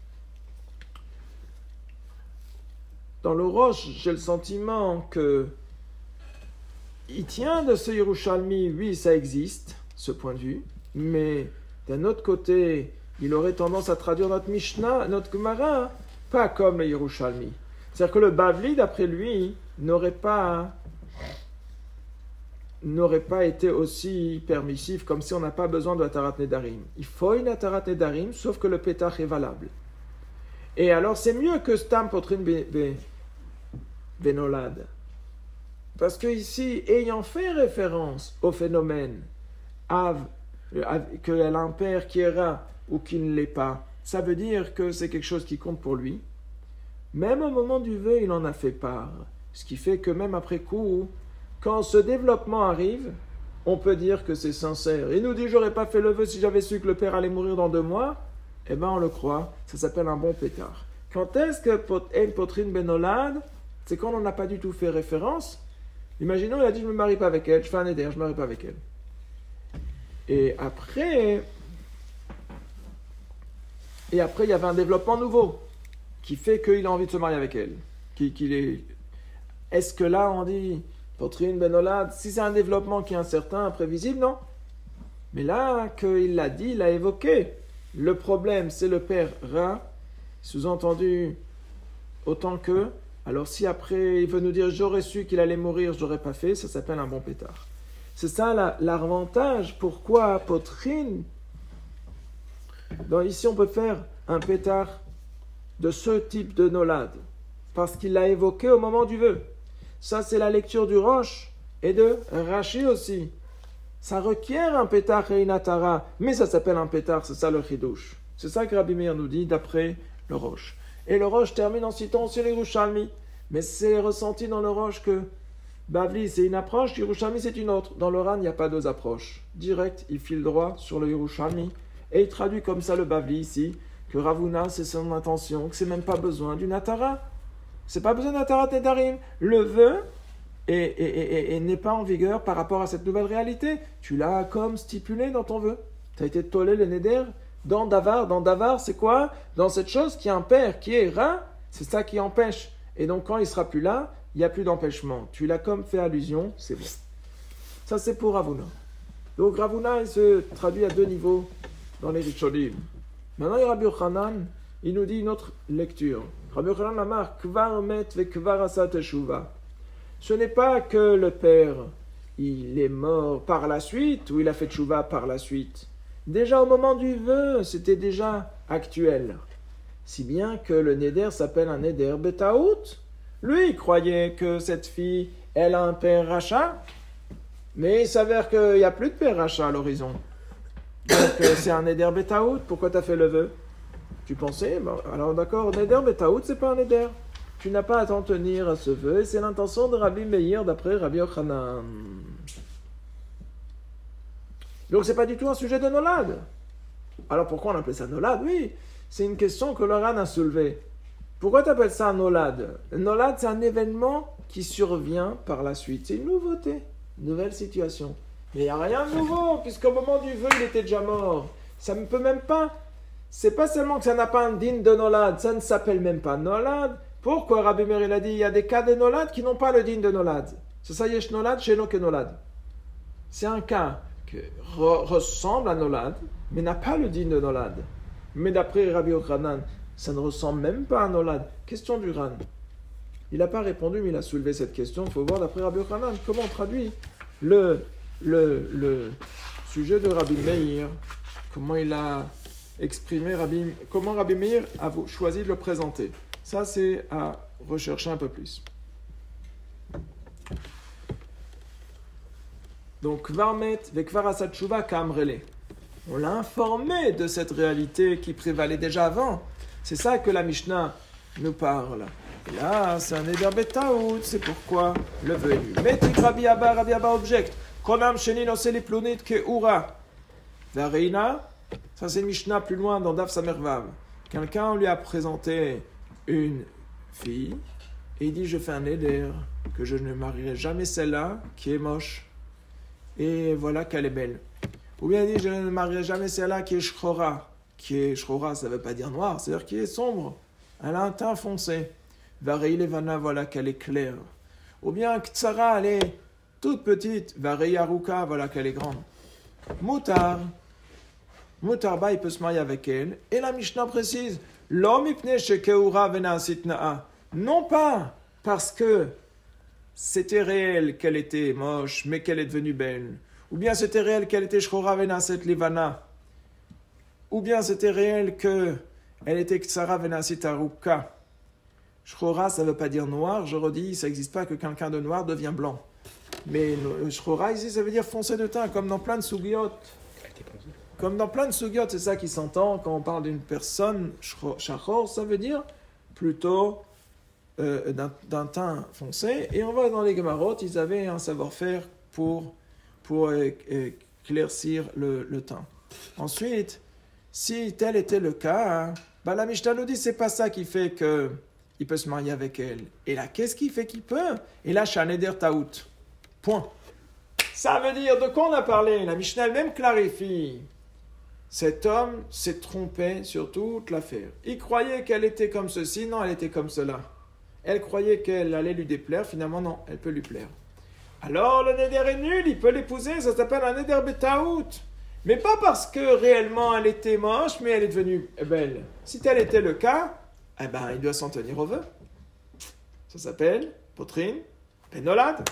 Dans le Roche, j'ai le sentiment que il tient de ce Yerushalmi, oui, ça existe, ce point de vue, mais d'un autre côté, il aurait tendance à traduire notre Mishnah, notre Gemara, pas comme le Yerushalmi. C'est-à-dire que le Bavli, d'après lui, n'aurait pas été aussi permissif, comme si on n'a pas besoin de la Tarat Nedarim. Il faut une Tarat Nedarim, sauf que le Pétach est valable. Et alors, c'est mieux que Stam Potrin Benolad. Parce que ici, ayant fait référence au phénomène qu'elle a un père qui est rat ou qui ne l'est pas, ça veut dire que c'est quelque chose qui compte pour lui. Même au moment du vœu, il en a fait part. Ce qui fait que même après coup, quand ce développement arrive, on peut dire que c'est sincère. Il nous dit, j'aurais pas fait le vœu si j'avais su que le père allait mourir dans 2 mois. Eh bien, on le croit. Ça s'appelle un bon pétard. Quand est-ce que En Potrine Benolad, c'est quand on n'a pas du tout fait référence. Imaginons, il a dit, je ne me marie pas avec elle, je fais un éder, je ne me marie pas avec elle. Et après, il y avait un développement nouveau qui fait qu'il a envie de se marier avec elle. Est-ce que là, on dit, Potrine Benolad, si c'est un développement qui est incertain, imprévisible, non. Mais là, qu'il l'a dit, il l'a évoqué. Le problème, c'est le père Ra, sous-entendu, autant que... Alors si après, il veut nous dire, j'aurais su qu'il allait mourir, je n'aurais pas fait, ça s'appelle un bon pétard. C'est ça l'avantage, pourquoi Potrine. Donc ici, on peut faire un pétard de ce type de nolad, parce qu'il l'a évoqué au moment du vœu. Ça, c'est la lecture du Rosh et de Rashi aussi. Ça requiert un pétard et une atara, mais ça s'appelle un pétard, c'est ça le chidouche. C'est ça que Rabbi Meir nous dit d'après le Rosh. Et le Rosh termine en citant aussi les Yerushalmi. Mais c'est ressenti dans le Rosh que Bavli c'est une approche, Yerushalmi c'est une autre. Dans le Ran, il n'y a pas 2 approches. Direct, il file droit sur le Yerushalmi. Et il traduit comme ça le Bavli ici, que Ravuna c'est son intention, que c'est même pas besoin d'une atara. C'est pas besoin d'atara Nedarim. Le vœu et n'est pas en vigueur par rapport à cette nouvelle réalité. Tu l'as comme stipulé dans ton vœu. Tu as été tolé le Neder dans Davar. Dans Davar, c'est quoi? Dans cette chose qui est un père, qui est rat, c'est ça qui empêche. Et donc quand il sera plus là, il n'y a plus d'empêchement. Tu l'as comme fait allusion, c'est bon. Ça c'est pour Ravuna. Donc Ravuna, il se traduit à 2 niveaux dans les Rishonim. Maintenant, il y a Rabbi Yochanan, il nous dit une autre lecture. Rabbi Yochanan la marque, Kvar met ve kvar asa teshuva. Ce n'est pas que le père, il est mort par la suite, ou il a fait teshuva par la suite. Déjà au moment du vœu, c'était déjà actuel. Si bien que le neder s'appelle un neder betaout. Lui, il croyait que cette fille, elle a un père rachat, mais il s'avère qu'il n'y a plus de père rachat à l'horizon. Donc c'est un neder betaout. Pourquoi tu as fait le vœu? Tu pensais? Bon, alors d'accord, neder betaout, c'est pas un neder. Tu n'as pas à t'en tenir à ce vœu, et c'est l'intention de Rabbi Meir d'après Rabbi Yochanan. Donc c'est pas du tout un sujet de nolad. Alors pourquoi on appelle ça nolad? Oui, c'est une question que le Ran a soulevée. Pourquoi tu appelles ça un nolad? Un nolad, c'est un événement qui survient par la suite. C'est une nouveauté, une nouvelle situation. Mais il n'y a rien de nouveau, puisqu'au moment du vœu, il était déjà mort. Ça ne peut même pas... C'est pas seulement que ça n'a pas un din de nolad, ça ne s'appelle même pas nolad. Pourquoi Rabbi Meir a dit il y a des cas de nolad qui n'ont pas le din de nolad? C'est ça, yesh nolad, sheno ke nolad. C'est un cas qui ressemble à nolad, mais n'a pas le din de nolad. Mais d'après Rabbi Yochanan, ça ne ressemble même pas à nolad. Question du Ran. Il n'a pas répondu, mais il a soulevé cette question. Il faut voir d'après Rabbi Yochanan comment on traduit le sujet de Rabbi Meir. Comment il a exprimé comment Rabbi Meir a choisi de le présenter. Ça, c'est à rechercher un peu plus. Donc, Varmet, Vekvar Asat Tshuva Kamrele. On l'a informé de cette réalité qui prévalait déjà avant. C'est ça que la Mishnah nous parle. Et là, c'est un Eder Betaout, c'est pourquoi le vœu est nul. Metik Rabbi Abba objecte. Konam Sheni Noseli Plunit Ke Ura. Vareina, ça c'est une Mishnah plus loin dans Daf Samervav. Quelqu'un lui a présenté une fille et il dit je fais un éder que je ne marierai jamais celle-là qui est moche et voilà qu'elle est belle. Ou bien il dit je ne marierai jamais celle-là qui est shchora. Qui est shchora, ça ne veut pas dire noir, c'est-à-dire qui est sombre. Elle a un teint foncé. Varei levana, voilà qu'elle est claire. Ou bien ktsara, elle est toute petite. Varei aruka, voilà qu'elle est grande. Moutar. Mutarba, il peut se marier avec elle. Et la Mishnah précise, l'homme ipne shekeura venasit na'a. Non pas parce que c'était réel qu'elle était moche, mais qu'elle est devenue belle. Ou bien c'était réel qu'elle était shchora venasit livana. Ou bien c'était réel qu'elle était ksara venasit aruka. Shchora, ça ne veut pas dire noir. Je redis, ça n'existe pas que quelqu'un de noir devient blanc. Mais shchora, ici, ça veut dire foncé de teint, comme dans plein de sugiot. Comme dans plein de sugiot, c'est ça qui s'entend quand on parle d'une personne. Shachor, ça veut dire plutôt d'un teint foncé. Et on va dans les Gemarot, ils avaient un savoir-faire pour éclaircir le teint. Ensuite, si tel était le cas, la Mishnah nous dit c'est pas ça qui fait qu'il peut se marier avec elle. Et là, qu'est-ce qui fait qu'il peut? Et là, Shaneder Taout. Point. Ça veut dire, de quoi on a parlé? La Mishnah elle-même clarifie. Cet homme s'est trompé sur toute l'affaire. Il croyait qu'elle était comme ceci, non, elle était comme cela. Elle croyait qu'elle allait lui déplaire, finalement non, elle peut lui plaire. Alors le neder est nul, il peut l'épouser, ça s'appelle un neder betaout. Mais pas parce que réellement elle était moche, mais elle est devenue belle. Si tel était le cas, il doit s'en tenir au vœu. Ça s'appelle potrine, pénolade.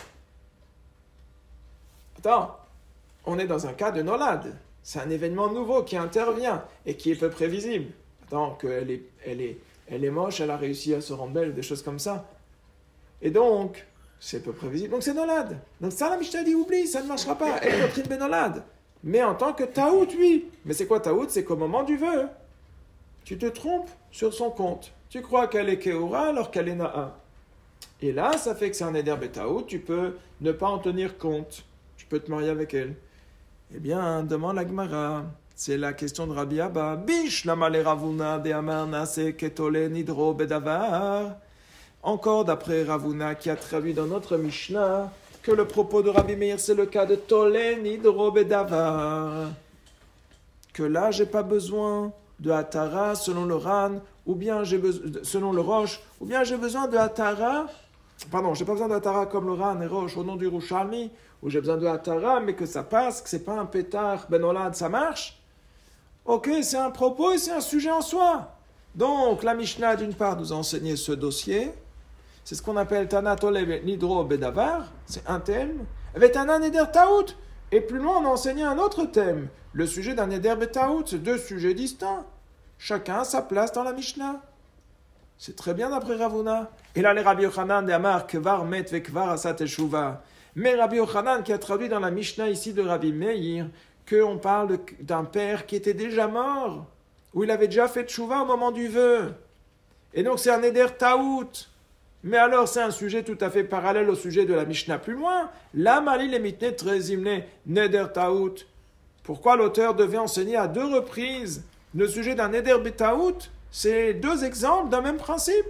Attends, on est dans un cas de nolade. C'est un événement nouveau qui intervient et qui est peu prévisible. Attends, qu'elle est moche, elle a réussi à se rendre belle, des choses comme ça. Et donc, c'est peu prévisible. Donc c'est nolade. Donc ça, la Mishnah dit, oublie, ça ne marchera pas. Elle est potrine bénolade. Mais en tant que taout, oui. Mais c'est quoi taout? C'est qu'au moment du vœu, tu te trompes sur son compte. Tu crois qu'elle est keura alors qu'elle est na'a. Et là, ça fait que c'est un éder betaout, tu peux ne pas en tenir compte. Tu peux te marier avec elle. Eh bien, demande la Gemara. C'est la question de Rabbi Abba. Bish lama le Ravuna de Amar nase ketole nidro bedavar. Encore d'après Ravuna qui a traduit dans notre Mishnah que le propos de Rabbi Meir c'est le cas de tole nidro bedavar. Que là, j'ai pas besoin de Hatara selon le Ran, ou bien selon le Roche, ou bien j'ai besoin de Hatara. Pardon, j'ai pas besoin de Hatara comme le Ran et Roche au nom du Rouchalmi, où j'ai besoin de Hatara, mais que ça passe, que c'est pas un pétard benolad, ça marche. Ok, c'est un propos et c'est un sujet en soi. Donc, la Mishnah, d'une part, nous a enseigné ce dossier. C'est ce qu'on appelle Tana Tole Nidro Bedavar. C'est un thème. Avec Tana Neder Taout. Et plus loin, on a enseigné un autre thème. Le sujet d'un Neder Betaout. C'est deux sujets distincts. Chacun a sa place dans la Mishnah. C'est très bien d'après Ravuna. Et là, les Rabbi Yochanan de Amar Kvar Met Vekvar Asat Eshuva. Mais Rabbi Yochanan qui a traduit dans la Mishnah ici de Rabbi Meir qu'on parle d'un père qui était déjà mort, où il avait déjà fait tchouva au moment du vœu. Et donc c'est un Neder Taout. Mais alors c'est un sujet tout à fait parallèle au sujet de la Mishnah plus loin. La Mali les mitne trezimne Neder Taout. Pourquoi l'auteur devait enseigner à deux reprises le sujet d'un Neder Betaout? C'est deux exemples d'un même principe.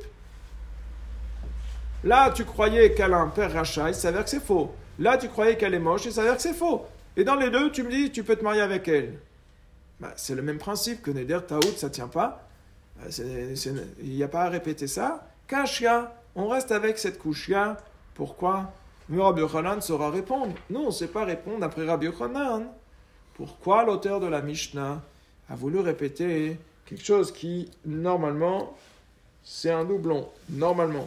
Là, tu croyais qu'elle a un père rachat, il s'avère que c'est faux. Là, tu croyais qu'elle est moche, il s'avère que c'est faux. Et dans les deux, tu me dis, tu peux te marier avec elle. C'est le même principe que Neder Taout, ça ne tient pas. Il n'y a pas à répéter ça. Kashia, on reste avec cette kushia. Pourquoi? Mais Rabbi Yochanan saura répondre. Non, on ne sait pas répondre après Rabbi Yochanan. Pourquoi l'auteur de la Mishnah a voulu répéter quelque chose qui, normalement, c'est un doublon. Normalement.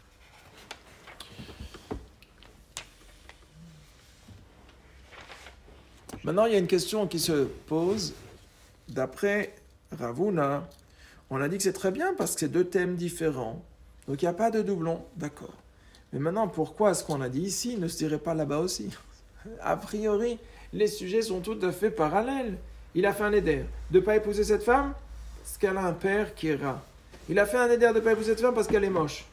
Maintenant, il y a une question qui se pose. D'après Ravuna, on a dit que c'est très bien parce que c'est deux thèmes différents. Donc, il n'y a pas de doublon. D'accord. Mais maintenant, pourquoi est-ce qu'on a dit ici ne se dirait pas là-bas aussi? A priori, les sujets sont tout à fait parallèles. Il a fait un éder de ne pas épouser cette femme parce qu'elle a un père qui est rat. Il a fait un éder de ne pas épouser cette femme parce qu'elle est moche.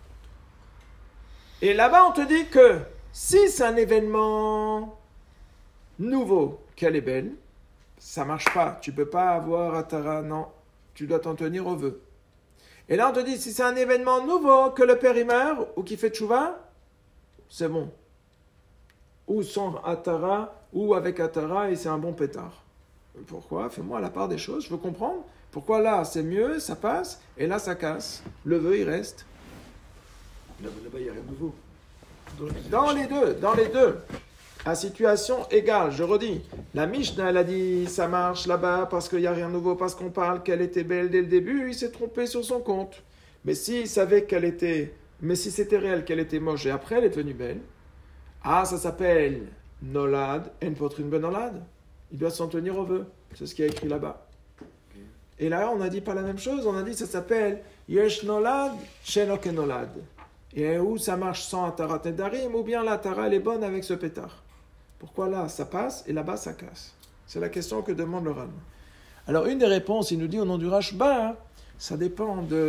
Et là-bas, on te dit que si c'est un événement nouveau, qu'elle est belle, ça ne marche pas. Tu ne peux pas avoir Atara, non. Tu dois t'en tenir au vœu. Et là, on te dit, si c'est un événement nouveau, que le père il meurt, ou qu'il fait tchouva, c'est bon. Ou sans Atara, ou avec Atara, et c'est un bon pétard. Pourquoi? Fais-moi la part des choses, je veux comprendre. Pourquoi là, c'est mieux, ça passe, et là, ça casse. Le vœu, il reste. Là-bas, il n'y a rien de nouveau. Dans les deux. à situation égale. Je redis, la Mishnah, elle a dit, ça marche là-bas parce qu'il n'y a rien de nouveau, parce qu'on parle qu'elle était belle dès le début, il s'est trompé sur son compte. Mais s'il savait mais si c'était réel qu'elle était moche et après elle est devenue belle, ça s'appelle Nolad, en potrin ben Nolad. Il doit s'en tenir au vœu. C'est ce qui est écrit là-bas. Et là, on n'a dit pas la même chose. On a dit ça s'appelle Yesh Nolad, Shenok Nolad. Et où ça marche sans Atarat Nedarim, ou bien la Tara elle est bonne avec ce pétard. Pourquoi là ça passe et là-bas ça casse? C'est la question que demande le Ran. Alors une des réponses, il nous dit au nom du Rashba, ça dépend de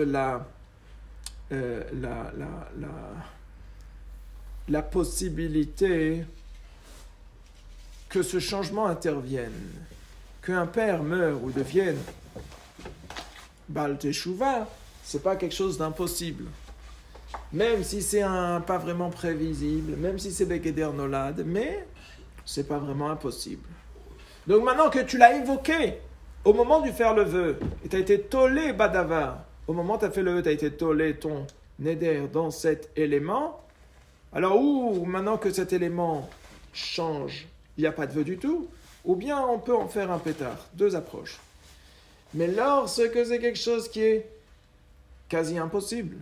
la possibilité que ce changement intervienne, qu'un père meure ou devienne Baal Teshuvah, c'est pas quelque chose d'impossible. Même si c'est pas vraiment prévisible, même si c'est Begeder Nolad, mais c'est pas vraiment impossible. Donc maintenant que tu l'as évoqué, au moment de faire le vœu, et tu as été tolé Badavar, au moment où tu as fait le vœu, tu as été tolé ton Neder dans cet élément, alors maintenant que cet élément change, il n'y a pas de vœu du tout, ou bien on peut en faire un pétard. Deux approches. Mais lorsque c'est quelque chose qui est quasi impossible,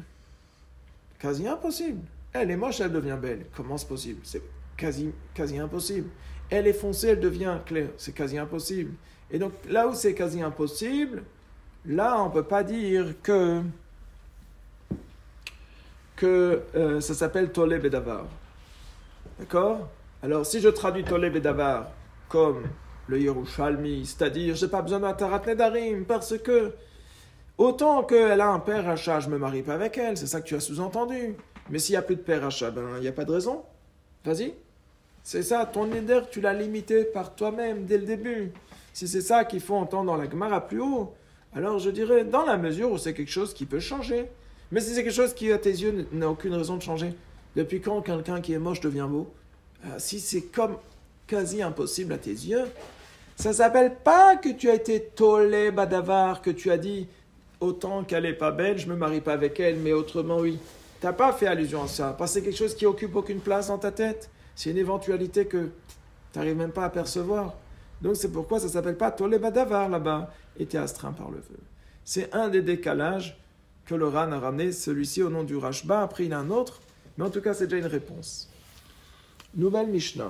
elle est moche, elle devient belle. Comment c'est possible? C'est quasi impossible. Elle est foncée, elle devient claire. C'est quasi impossible. Et donc, là où c'est quasi impossible, là, on ne peut pas dire que ça s'appelle Tolé Bedavar. D'accord? Alors, si je traduis Tolé Bedavar comme le Yerushalmi, c'est-à-dire, je n'ai pas besoin d'un Tarat Nedarim, parce que autant qu'elle a un père Racha, je ne me marie pas avec elle, c'est ça que tu as sous-entendu. Mais s'il n'y a plus de père Racha, il n'y a pas de raison. Vas-y. C'est ça, ton Neder, tu l'as limité par toi-même dès le début. Si c'est ça qu'il faut entendre dans la Gemara plus haut, alors je dirais, dans la mesure où c'est quelque chose qui peut changer. Mais si c'est quelque chose qui, à tes yeux, n'a aucune raison de changer, depuis quand quelqu'un qui est moche devient beau? Si c'est comme quasi impossible à tes yeux, ça ne s'appelle pas que tu as été tolé badavar, que tu as dit autant qu'elle n'est pas belle, je ne me marie pas avec elle, mais autrement oui. Tu n'as pas fait allusion à ça, parce que c'est quelque chose qui occupe aucune place dans ta tête. C'est une éventualité que tu n'arrives même pas à percevoir. Donc c'est pourquoi ça ne s'appelle pas tolé badavar là-bas, et tu es astreint par le vœu. C'est un des décalages que le Ran a ramené, celui-ci au nom du Rashba, après il y a un autre, mais en tout cas c'est déjà une réponse. Nouvelle Mishnah.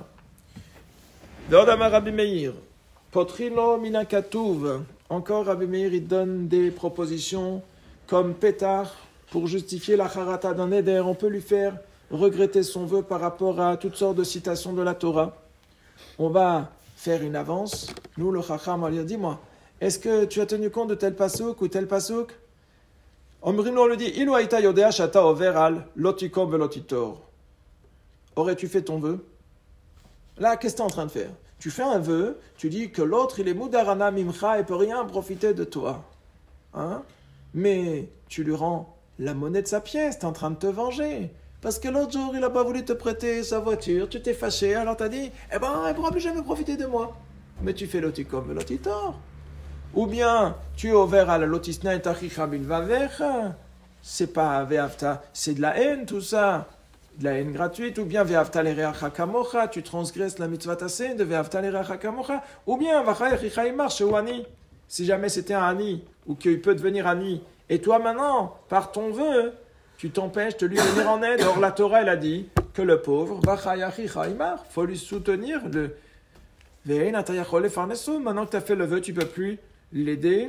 Dodama Rabbi Meir. Potrilo minakatuv. Encore Rabbi Meir, il donne des propositions comme pétard pour justifier la charata d'un éder. On peut lui faire regretter son vœu par rapport à toutes sortes de citations de la Torah. On va faire une avance. Nous, le chacham, on va dire, dis-moi, est-ce que tu as tenu compte de tel pasouk ou tel pasouk? Omrim on le dit, Ilu haïta yodea shata over al lotikom velotitor. Aurais-tu fait ton vœu? Là, qu'est-ce que tu es en train de faire? Tu fais un vœu, tu dis que l'autre, il est mudarana mimcha et peut rien profiter de toi. Hein? Mais tu lui rends la monnaie de sa pièce, tu es en train de te venger. Parce que l'autre jour, il n'a pas voulu te prêter sa voiture, tu t'es fâché, alors tu as dit, elle ne pourra plus jamais profiter de moi. Mais tu fais lotikom velotitor. Ou bien, tu es ouvert à la lotisna et tachicha bilvavecha. C'est pas ve'avta, c'est de la haine tout ça. De la haine gratuite, ou bien ve'avta l'ereacha kamocha, tu transgresses la mitzvah tassé de ve'avta l'ereacha kamocha, ou bien v'chayechicha imar ou ani. Si jamais c'était un ani, ou qu'il peut devenir ani, et toi maintenant, par ton vœu, tu t'empêches de lui venir en aide. Or la Torah, elle a dit que le pauvre, v'chayechicha imar, faut lui soutenir le ve'ein atayachol farneso. Maintenant que tu as fait le vœu, tu peux plus l'aider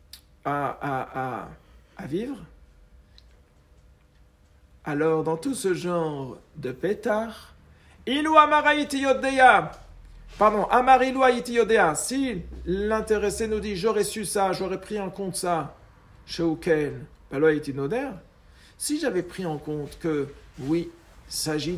à vivre. Alors, dans tout ce genre de pétard, si l'intéressé nous dit j'aurais su ça, j'aurais pris en compte ça, si j'avais pris en compte que oui, il s'agit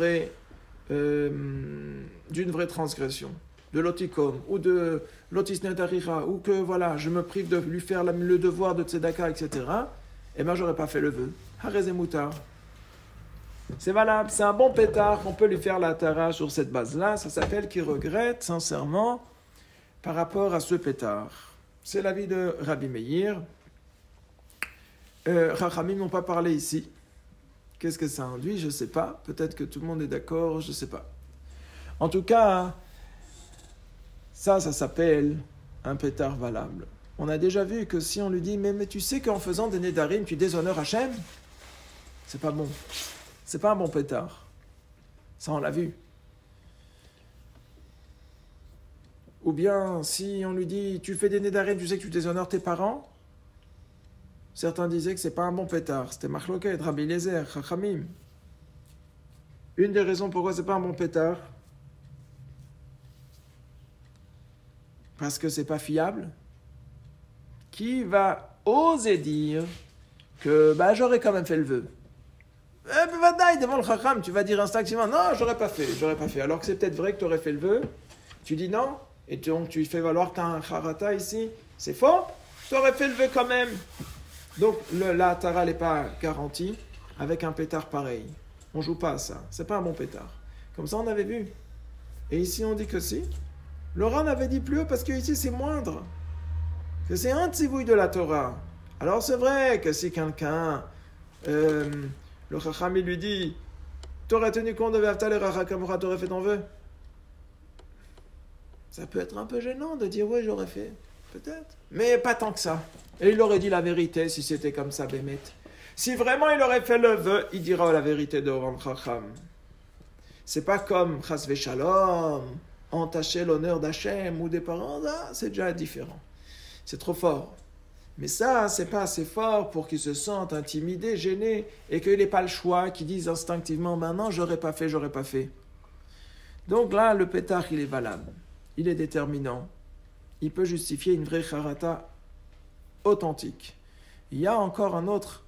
d'une vraie transgression, de l'otikom ou de l'otisnetaricha, ou que voilà, je me prive de lui faire le devoir de tzedaka, etc., eh bien, j'aurais pas fait le vœu. Harezemoutar. C'est valable, c'est un bon pétard qu'on peut lui faire la tara sur cette base-là. Ça s'appelle qu'il regrette sincèrement par rapport à ce pétard. C'est l'avis de Rabbi Meir. Chachamim n'ont pas parlé ici. Qu'est-ce que ça induit? Je ne sais pas. Peut-être que tout le monde est d'accord, je ne sais pas. En tout cas, ça s'appelle un pétard valable. On a déjà vu que si on lui dit, mais tu sais qu'en faisant des Nédarim, tu déshonores Hachem, c'est pas bon. C'est pas un bon pétard. Ça, on l'a vu. Ou bien, si on lui dit, tu fais des Nédarim, tu sais que tu déshonores tes parents, certains disaient que c'est pas un bon pétard. C'était Machloket, Rabbi Eliezer, Chachamim. Une des raisons pourquoi c'est pas un bon pétard, parce que c'est pas fiable. Qui va oser dire que j'aurais quand même fait le vœu? Devant le Chacham, tu vas dire instinctivement, non, j'aurais pas fait. Alors que c'est peut-être vrai que tu aurais fait le vœu. Tu dis non, et donc tu fais valoir que tu as un Harata ici. C'est faux, tu aurais fait le vœu quand même. Donc la Tara n'est pas garantie avec un pétard pareil. On joue pas à ça, c'est pas un bon pétard. Comme ça on avait vu. Et ici on dit que si. Laurent avait dit plus haut parce que ici c'est moindre. Que c'est un tzivouille de la Torah. Alors c'est vrai que si quelqu'un, le Chacham il lui dit, t'aurais tenu compte de Ve'aftal et Rachakamura, t'aurais fait ton vœu. Ça peut être un peu gênant de dire ouais j'aurais fait, peut-être, mais pas tant que ça. Et il aurait dit la vérité si c'était comme ça, Bémet. Si vraiment il aurait fait le vœu, il dira la vérité devant Chacham. C'est pas comme Chas Veshalom, entacher l'honneur d'Hachem ou des parents, là, c'est déjà différent. C'est trop fort. Mais ça, c'est pas assez fort pour qu'il se sente intimidé, gêné, et qu'il n'ait pas le choix, qu'il dise instinctivement, non, j'aurais pas fait. Donc là, le pétard, il est valable. Il est déterminant. Il peut justifier une vraie charata authentique. Il y a encore un autre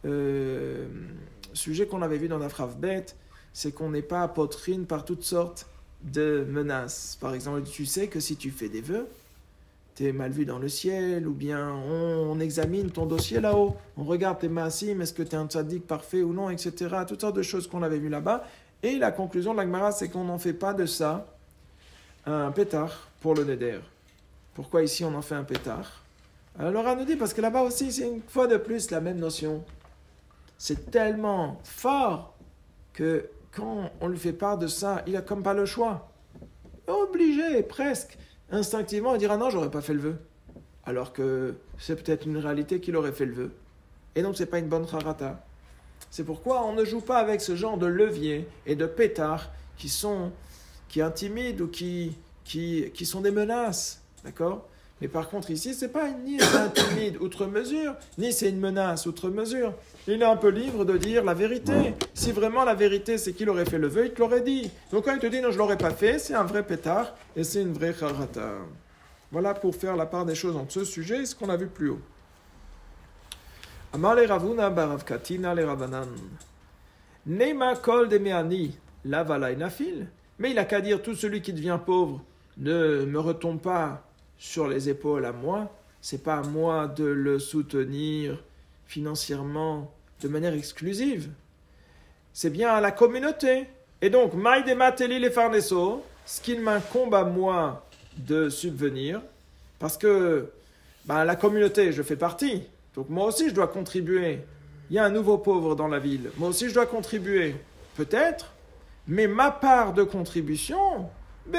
sujet qu'on avait vu dans la phrase bête, c'est qu'on n'est pas potrine par toutes sortes de menaces. Par exemple, tu sais que si tu fais des vœux, t'es mal vu dans le ciel, ou bien on examine ton dossier là-haut, on regarde tes maasim, est-ce que t'es un tzaddik parfait ou non, etc. Toutes sortes de choses qu'on avait vues là-bas. Et la conclusion de la Gemara, c'est qu'on n'en fait pas de ça un pétard pour le neder. Pourquoi ici on en fait un pétard? Alors on nous dit, parce que là-bas aussi, c'est une fois de plus la même notion. C'est tellement fort que quand on lui fait part de ça, il a comme pas le choix. Obligé, presque. Instinctivement, il dira non, j'aurais pas fait le vœu. Alors que c'est peut-être une réalité qu'il aurait fait le vœu. Et donc, c'est pas une bonne charata. C'est pourquoi on ne joue pas avec ce genre de levier et de pétards qui intimident ou qui sont des menaces. D'accord? Mais par contre, ici, c'est pas ni intimide outre mesure, ni c'est une menace outre mesure. Il est un peu libre de dire la vérité. Si vraiment la vérité, c'est qu'il aurait fait le vœu, il te l'aurait dit. Donc quand il te dit non, je l'aurais pas fait, c'est un vrai pétard et c'est une vraie charata. Voilà pour faire la part des choses entre ce sujet et ce qu'on a vu plus haut. Amar le Ravuna barav katina le Ravanan. Neima kol de meani lavalai nafil. Mais il a qu'à dire tout celui qui devient pauvre ne me retombe pas sur les épaules à moi, c'est pas à moi de le soutenir financièrement de manière exclusive. C'est bien à la communauté. Et donc, maïde mateli les farneso, ce qu'il m'incombe à moi de subvenir, parce que la communauté, je fais partie. Donc moi aussi, je dois contribuer. Il y a un nouveau pauvre dans la ville. Moi aussi, je dois contribuer. Peut-être, mais ma part de contribution,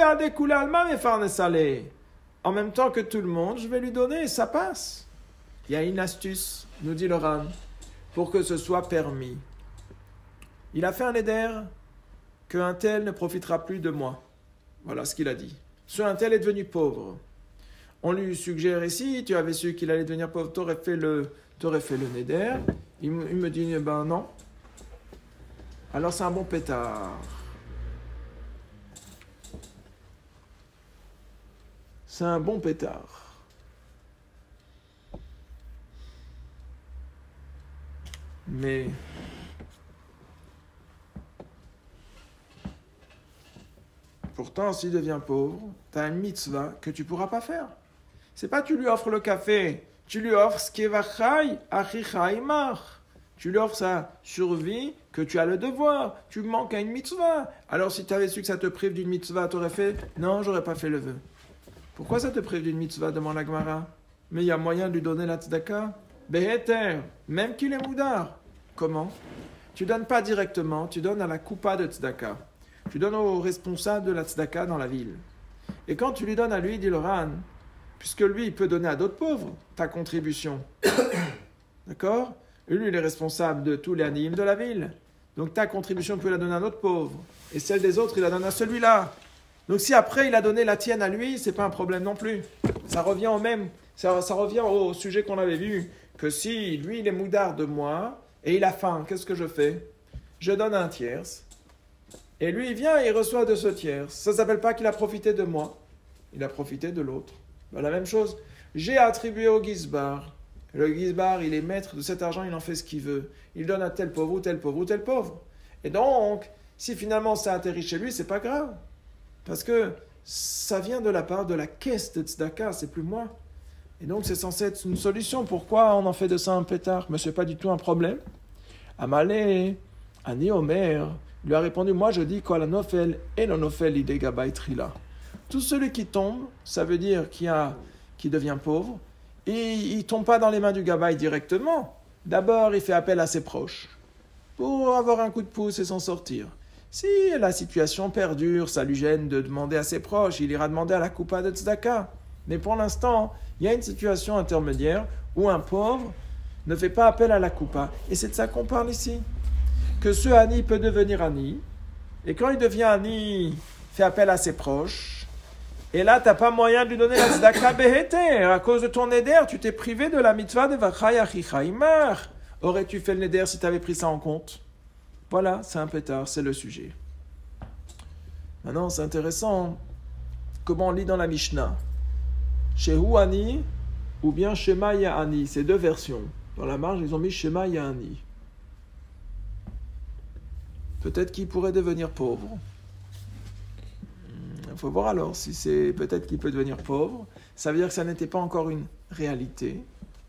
en même temps que tout le monde, je vais lui donner et ça passe. Il y a une astuce, nous dit le Ran, pour que ce soit permis. Il a fait un éder qu'un tel ne profitera plus de moi. Voilà ce qu'il a dit. Ce un tel est devenu pauvre. On lui suggère ici, tu avais su qu'il allait devenir pauvre, t'aurais fait le néder. Il me dit, non. Alors c'est un bon pétard. C'est un bon pétard. Mais pourtant, s'il devient pauvre, tu as une mitzvah que tu ne pourras pas faire. C'est pas tu lui offres le café, tu lui offres ce qui est vachai, achichai mar. Tu lui offres sa survie que tu as le devoir. Tu manques à une mitzvah. Alors si tu avais su que ça te prive d'une mitzvah, tu aurais fait non, j'aurais pas fait le vœu. Pourquoi ça te prive d'une mitzvah, demande la Gemara? Mais il y a moyen de lui donner la tzedaka. Beheter, même qu'il est moudar. Comment? Tu donnes pas directement, tu donnes à la coupa de tzedaka. Tu donnes au responsable de la tzedaka dans la ville. Et quand tu lui donnes à lui, dit le Ran, puisque lui, il peut donner à d'autres pauvres ta contribution. D'accord? Et lui, il est responsable de tous les animes de la ville. Donc ta contribution, tu peux la donner à un autre pauvre. Et celle des autres, il la donne à celui-là. Donc si après, il a donné la tienne à lui, c'est pas un problème non plus. Ça revient au même. Ça revient au sujet qu'on avait vu. Que si lui, il est moudard de moi, et il a faim, qu'est-ce que je fais? Je donne un tierce. Et lui, il vient et il reçoit de ce tierce. Ça ne s'appelle pas qu'il a profité de moi. Il a profité de l'autre. Ben, la même chose. J'ai attribué au Gizbar. Le Gizbar, il est maître de cet argent, il en fait ce qu'il veut. Il donne à tel pauvre ou tel pauvre ou tel pauvre. Et donc, si finalement ça atterrit chez lui, c'est pas grave. Parce que ça vient de la part de la caisse de Tzedaka, c'est plus moi. Et donc, c'est censé être une solution. Pourquoi on en fait de ça un pétard? Mais ce n'est pas du tout un problème. Amalé, Ani Omer, lui a répondu, moi je dis Kol Nofel et le Nofel idegabay trila. Tout celui qui tombe, ça veut dire qui devient pauvre, et il ne tombe pas dans les mains du gabaï directement. D'abord, il fait appel à ses proches pour avoir un coup de pouce et s'en sortir. Si la situation perdure, ça lui gêne de demander à ses proches, il ira demander à la Koupa de Tzedaka. Mais pour l'instant, il y a une situation intermédiaire où un pauvre ne fait pas appel à la Koupa. Et c'est de ça qu'on parle ici. Que ce Ani peut devenir Ani. Et quand il devient Ani, il fait appel à ses proches. Et là, tu n'as pas moyen de lui donner la tzedaka beheter. À cause de ton neder, tu t'es privé de la mitzvah de vachai achicha imar. Aurais-tu fait le neder si tu avais pris ça en compte? Voilà, c'est un pétard, c'est le sujet. Maintenant, c'est intéressant. Comment on lit dans la Mishnah? Shehu Ani ou bien Shema Ya'ani. C'est deux versions. Dans la marge, ils ont mis Shema Ya'ani. Peut-être qu'il pourrait devenir pauvre. Il faut voir alors si c'est peut-être qu'il peut devenir pauvre. Ça veut dire que ça n'était pas encore une réalité.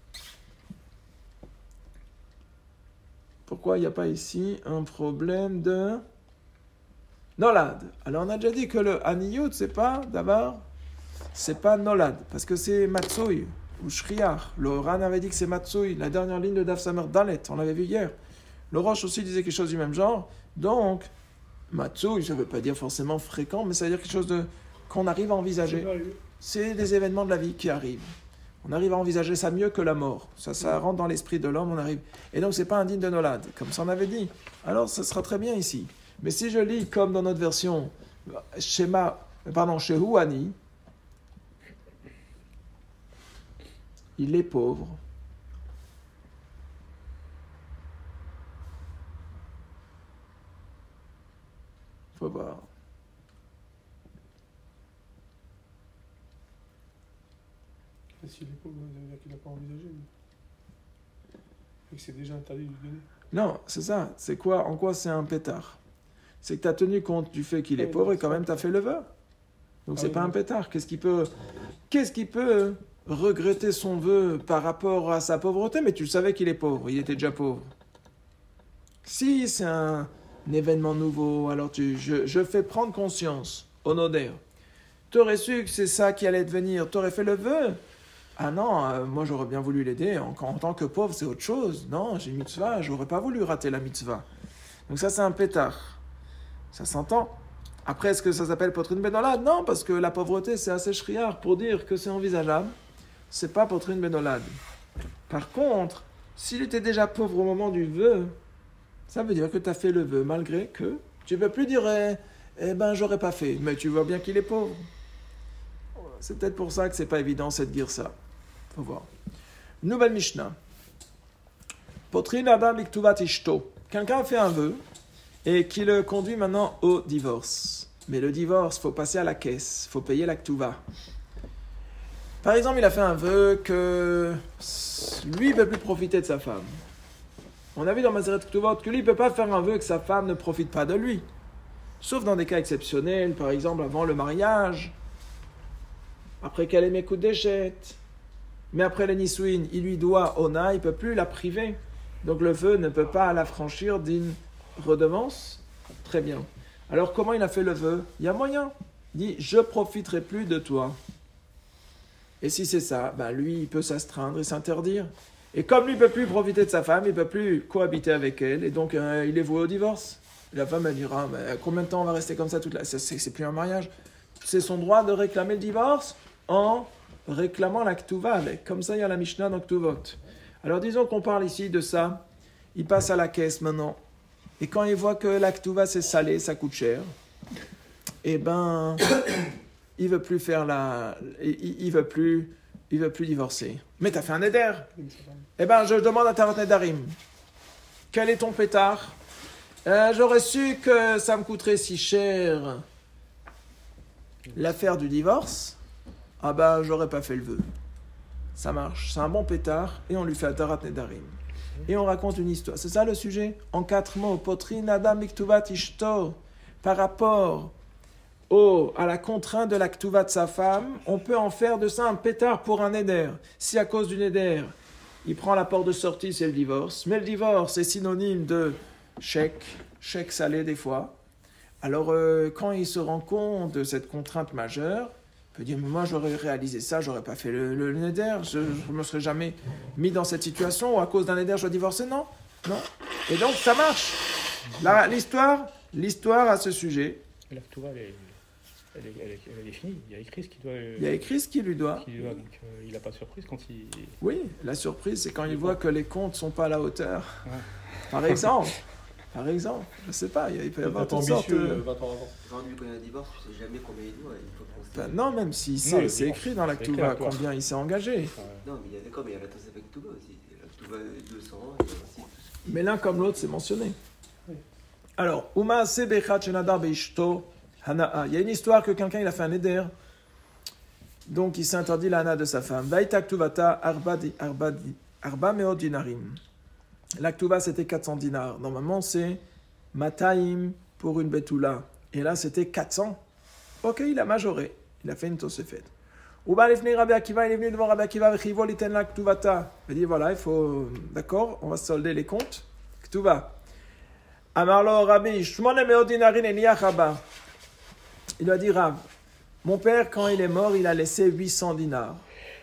Pourquoi il n'y a pas ici un problème de Nolad? Alors on a déjà dit que le Aniyut, c'est pas d'abord, c'est pas Nolad, parce que c'est Matsui ou Shriar. Le Ran avait dit que c'est Matsui, la dernière ligne de Daf Samer Dalet, on l'avait vu hier. Le Roche aussi disait quelque chose du même genre. Donc, Matsui, ça ne veut pas dire forcément fréquent, mais ça veut dire quelque chose qu'on arrive à envisager. C'est des événements de la vie qui arrivent. On arrive à envisager ça mieux que la mort. Ça rentre dans l'esprit de l'homme, on arrive. Et donc, ce n'est pas indigne de Nolad, comme ça on avait dit. Alors, ça sera très bien ici. Mais si je lis comme dans notre version, Shehu Ani, il est pauvre. Faut voir. Et s'il est pauvre, ça veut dire qu'il n'a pas envisagé. Et que c'est déjà interdit de lui donner. Non, c'est ça. C'est quoi? En quoi c'est un pétard? C'est que tu as tenu compte du fait qu'il est pauvre et quand même tu as fait le vœu. Donc c'est pas un pétard. Qu'est-ce qui peut regretter son vœu par rapport à sa pauvreté? Mais tu savais qu'il est pauvre. Il était déjà pauvre. Si c'est un événement nouveau, alors je fais prendre conscience au noder. Tu aurais su que c'est ça qui allait devenir. Tu aurais fait le vœu. Ah non, moi j'aurais bien voulu l'aider. En tant que pauvre, c'est autre chose. Non, j'ai une mitzvah, j'aurais pas voulu rater la mitzvah. Donc ça, c'est un pétard. Ça s'entend. Après, est-ce que ça s'appelle potrine benolad? Non, parce que la pauvreté, c'est assez shriar pour dire que c'est envisageable. C'est pas potrine benolad. Par contre, s'il était déjà pauvre au moment du vœu, ça veut dire que tu as fait le vœu, malgré que tu ne peux plus dire eh ben, j'aurais pas fait. Mais tu vois bien qu'il est pauvre. C'est peut-être pour ça que c'est pas évident cette girsa. Faut voir. Nouvelle Mishnah. Potrin adam iktuvat ishto. Quelqu'un a fait un vœu et qui le conduit maintenant au divorce. Mais le divorce, faut passer à la caisse, faut payer la ktuva. Par exemple, il a fait un vœu que lui ne peut plus profiter de sa femme. On a vu dans Maseret Ktuvot que lui ne peut pas faire un vœu que sa femme ne profite pas de lui. Sauf dans des cas exceptionnels, par exemple avant le mariage, après qu'elle ait mes coups d'échette. Mais après le Nisouin, il lui doit Ona, il ne peut plus la priver. Donc le vœu ne peut pas l'affranchir d'une redevance. Très bien. Alors comment il a fait le vœu? Il y a moyen. Il dit, je ne profiterai plus de toi. Et si c'est ça, ben lui, il peut s'astreindre et s'interdire. Et comme lui ne peut plus profiter de sa femme, il ne peut plus cohabiter avec elle, et donc il est voué au divorce. La femme, elle dira, mais combien de temps on va rester comme ça toute la... C'est plus un mariage. C'est son droit de réclamer le divorce en réclamant la Ktuva avec. Comme ça, il y a la Mishnah dans Ktuvot. Alors, disons qu'on parle ici de ça. Il passe à la caisse maintenant. Et quand il voit que la Ktuva, c'est salé, ça coûte cher, eh ben, il veut plus faire la... Il veut plus divorcer. Mais t'as fait un éder. Eh ben, je demande à Tarat Nedarim, quel est ton pétard? J'aurais su que ça me coûterait si cher l'affaire du divorce. Ah ben, j'aurais pas fait le vœu. Ça marche, c'est un bon pétard, et on lui fait Tarat Nedarim. Et on raconte une histoire. C'est ça le sujet? En 4 mots, Potrin Adam Miktuvat Ishto, par rapport à la contrainte de la Ktuva de sa femme, on peut en faire de ça un pétard pour un éder. Si à cause du éder, il prend la porte de sortie, c'est le divorce. Mais le divorce est synonyme de chèque salé des fois. Alors, quand il se rend compte de cette contrainte majeure, il peut dire, mais moi j'aurais réalisé ça, j'aurais pas fait le neder, je ne me serais jamais mis dans cette situation, ou à cause d'un neder, je dois divorcer. Non. Et donc, ça marche. L'histoire à ce sujet. La Ktuva, elle est finie. Il y a écrit ce qu'il doit. Il y a écrit ce qu'il lui doit. Donc, il n'a pas de surprise quand il. Oui, la surprise, c'est quand il voit que les comptes ne sont pas à la hauteur. Ouais. Par exemple, je ne sais pas, il peut y avoir toutes sortes... 20 ans avant. Aujourd'hui, quand il y a un divorce, tu ne sais jamais combien il doit. Il faut qu'on se... Non, même si Non, c'est écrit dans la c'est écrit Ktuva dans la Ktuva. combien il s'est engagé. Non, mais il y a d'accord, mais il y a la Tosef avec Ktuva aussi. La Ktuva 200, il y a aussi... Mais l'un comme l'autre, c'est mentionné. Alors, Uma Sebechat Shenadar Beishto Hanaa. Il y a une histoire que quelqu'un il a fait un éder, donc il s'est interdit la hana de sa femme. Vaïta Ktuvata Arba Meot Dinarim. La Ktuva c'était 400 dinars. Normalement c'est Mataim pour une Betula. Et là c'était 400. Ok, il a majoré. Il a fait une Tosefet. Uba Lefnei Rabbi Akiva, il est venu devant Rabbi Akiva, Vechivo Liten la Ktuvata. Il dit voilà, il faut. D'accord, on va solder les comptes. Ktuva. Amarlo Rabbi, Shmone Meot Dinarin Eliachaba. Il lui a dit Rav, mon père, quand il est mort, il a laissé 800 dinars.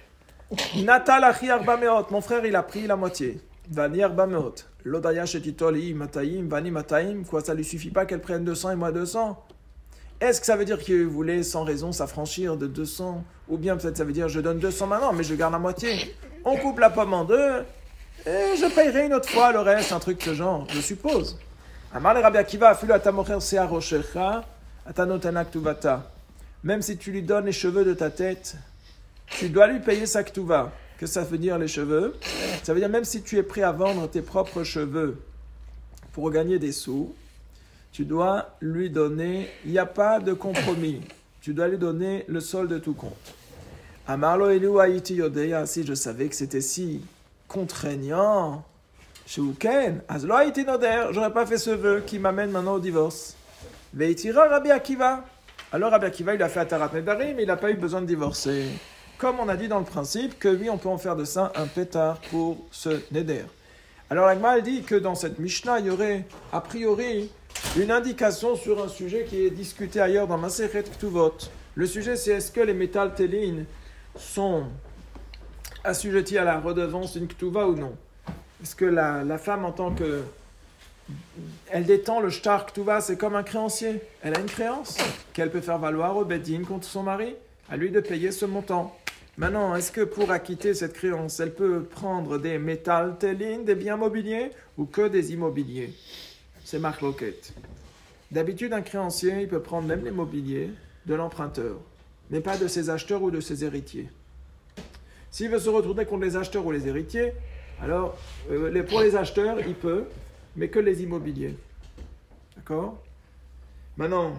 Natal Achi Arba Meot, mon frère, il a pris la moitié. Vani Arba Meot. Lodaya Shetitoli Mataim, Vani Mataim. Quoi, ça lui suffit pas qu'elle prenne 200 et moi 200? Est-ce que ça veut dire qu'il voulait sans raison s'affranchir de 200? Ou bien peut-être ça veut dire je donne 200 maintenant, mais je garde la moitié. On coupe la pomme en deux et je payerai une autre fois le reste, un truc de ce genre, je suppose. Amar le Rabbi Akiva, afilu atamocher sea rochecha, atanotana ktuvata. Même si tu lui donnes les cheveux de ta tête, tu dois lui payer sa ktuva. Qu'est-ce que ça veut dire les cheveux? Ça veut dire même si tu es prêt à vendre tes propres cheveux pour gagner des sous, tu dois lui donner, il n'y a pas de compromis, tu dois lui donner le solde de tout compte. Amarlo elu haïti yodeya, si je savais que c'était si contraignant, chez Uken, azlo haïti noder, j'aurais pas fait ce vœu qui m'amène maintenant au divorce. Veitira Rabbi Akiva. Alors Rabbi Akiva, il a fait Atarat Nedarim, mais il n'a pas eu besoin de divorcer. Comme on a dit dans le principe, que oui, on peut en faire de ça un pétard pour ce Neder. Alors l'Agma dit que dans cette Mishnah, il y aurait a priori une indication sur un sujet qui est discuté ailleurs dans Masechet Ktuvot. Le sujet, c'est est-ce que les métal télines sont assujettis à la redevance d'une Ktuva ou non? Est-ce que la femme, en tant que... Elle détend le shtar Ktuva, c'est comme un créancier. Elle a une créance qu'elle peut faire valoir au Bedin contre son mari, à lui de payer ce montant. Maintenant, est-ce que pour acquitter cette créance, elle peut prendre des métal télines, des biens mobiliers, ou que des immobiliers? C'est Marc Loquette. D'habitude, un créancier, il peut prendre même les mobiliers de l'emprunteur, mais pas de ses acheteurs ou de ses héritiers. S'il veut se retourner contre les acheteurs ou les héritiers, alors pour les acheteurs, il peut, mais que les immobiliers. D'accord? Maintenant,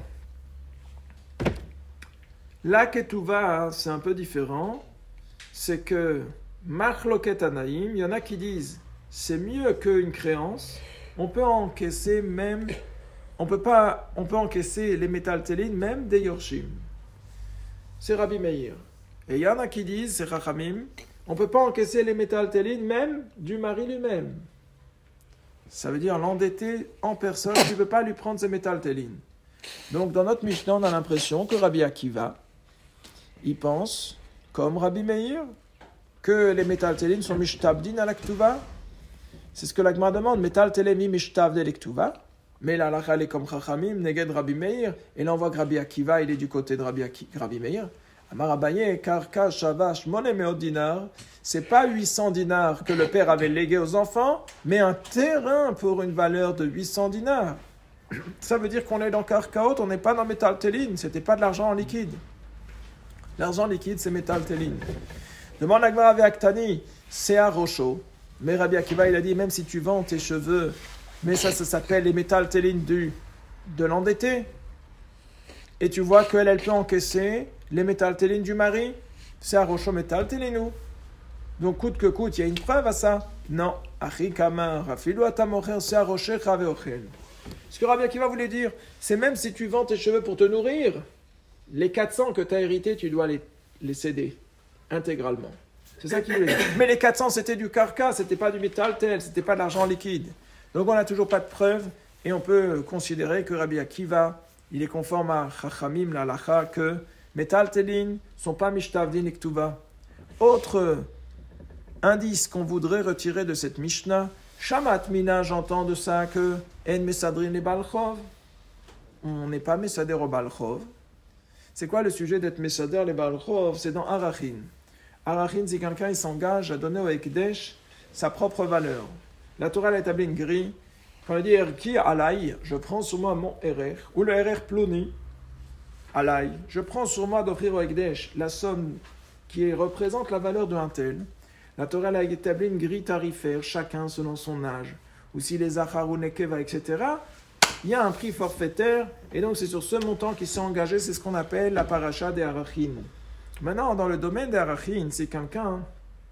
la Ketouva, c'est un peu différent. C'est que Marc Loquette Anaïm, il y en a qui disent c'est mieux qu'une créance. On peut encaisser même, on peut encaisser les métal télines même des Yorshim. C'est Rabbi Meir. Et il y en a qui disent, c'est Rachamim, on ne peut pas encaisser les métal télines même du mari lui-même. Ça veut dire l'endetter en personne, tu ne peux pas lui prendre ses métal télines. Donc dans notre Mishnah, on a l'impression que Rabbi Akiva, il pense, comme Rabbi Meir, que les métal télines sont mishtabdin à la Ktuva. C'est ce que l'Agma demande. Métal télémi mishtav de l'Ektuva. Mais la halakha, elle est comme Chachamim, Neged Rabbi Meir, et là on voit que Rabbi Akiva, il est du côté de Rabbi Meir. Amar Abaye, Karka, Shavash, Monemeot dinar, c'est pas 800 dinars que le père avait légué aux enfants, mais un terrain pour une valeur de 800 dinars. Ça veut dire qu'on est dans Karkaot, on n'est pas dans Metal Telin, c'était pas de l'argent en liquide. L'argent liquide, c'est Metal Telin. Demande à Gmara Ve'aktani, c'est à Rocho. Mais Rabbi Akiva, il a dit, même si tu vends tes cheveux, mais ça s'appelle les Metal Telin de l'endetté. Et tu vois qu'elle peut encaisser les Metal Telin du mari. C'est à Rocho Metal Telinou. Donc, coûte que coûte, il y a une preuve à ça. Non. Achi Kamar, Rafilu Atamocher, c'est à Rocher, Chaveochel. Ce que Rabbi Akiva voulait dire, c'est même si tu vends tes cheveux pour te nourrir, les 400 que tu as hérités, tu dois les céder intégralement. C'est ça qu'il voulait dire. Mais les 400, c'était du karka, c'était pas du métal tel, c'était pas de l'argent liquide. Donc on n'a toujours pas de preuve et on peut considérer que Rabbi Akiva, il est conforme à Chachamim, la halacha, que métal telin sont pas mishtavdin et ktuva. Autre indice qu'on voudrait retirer de cette Mishnah, Shamat Mina, j'entends de ça que En Mesadrin et Balchov. On n'est pas Mesader au Balchov. C'est quoi le sujet d'être Mesader les Balchov? C'est dans Arachin. Arachin, c'est quelqu'un qui s'engage à donner au Ekdesh sa propre valeur. La Torah a établi une grille. Quand elle dit Erki Alay, je prends sur moi mon Erer, ou le Erer Ploni, Alay, je prends sur moi d'offrir au Ekdesh la somme qui représente la valeur d'un tel. La Torah a établi une grille tarifaire, chacun selon son âge. Ou si les Zachar ou Nekeva, etc., il y a un prix forfaitaire, et donc c'est sur ce montant qui s'est engagé, c'est ce qu'on appelle la paracha des Arachin. Maintenant, dans le domaine des Arachin, c'est quelqu'un,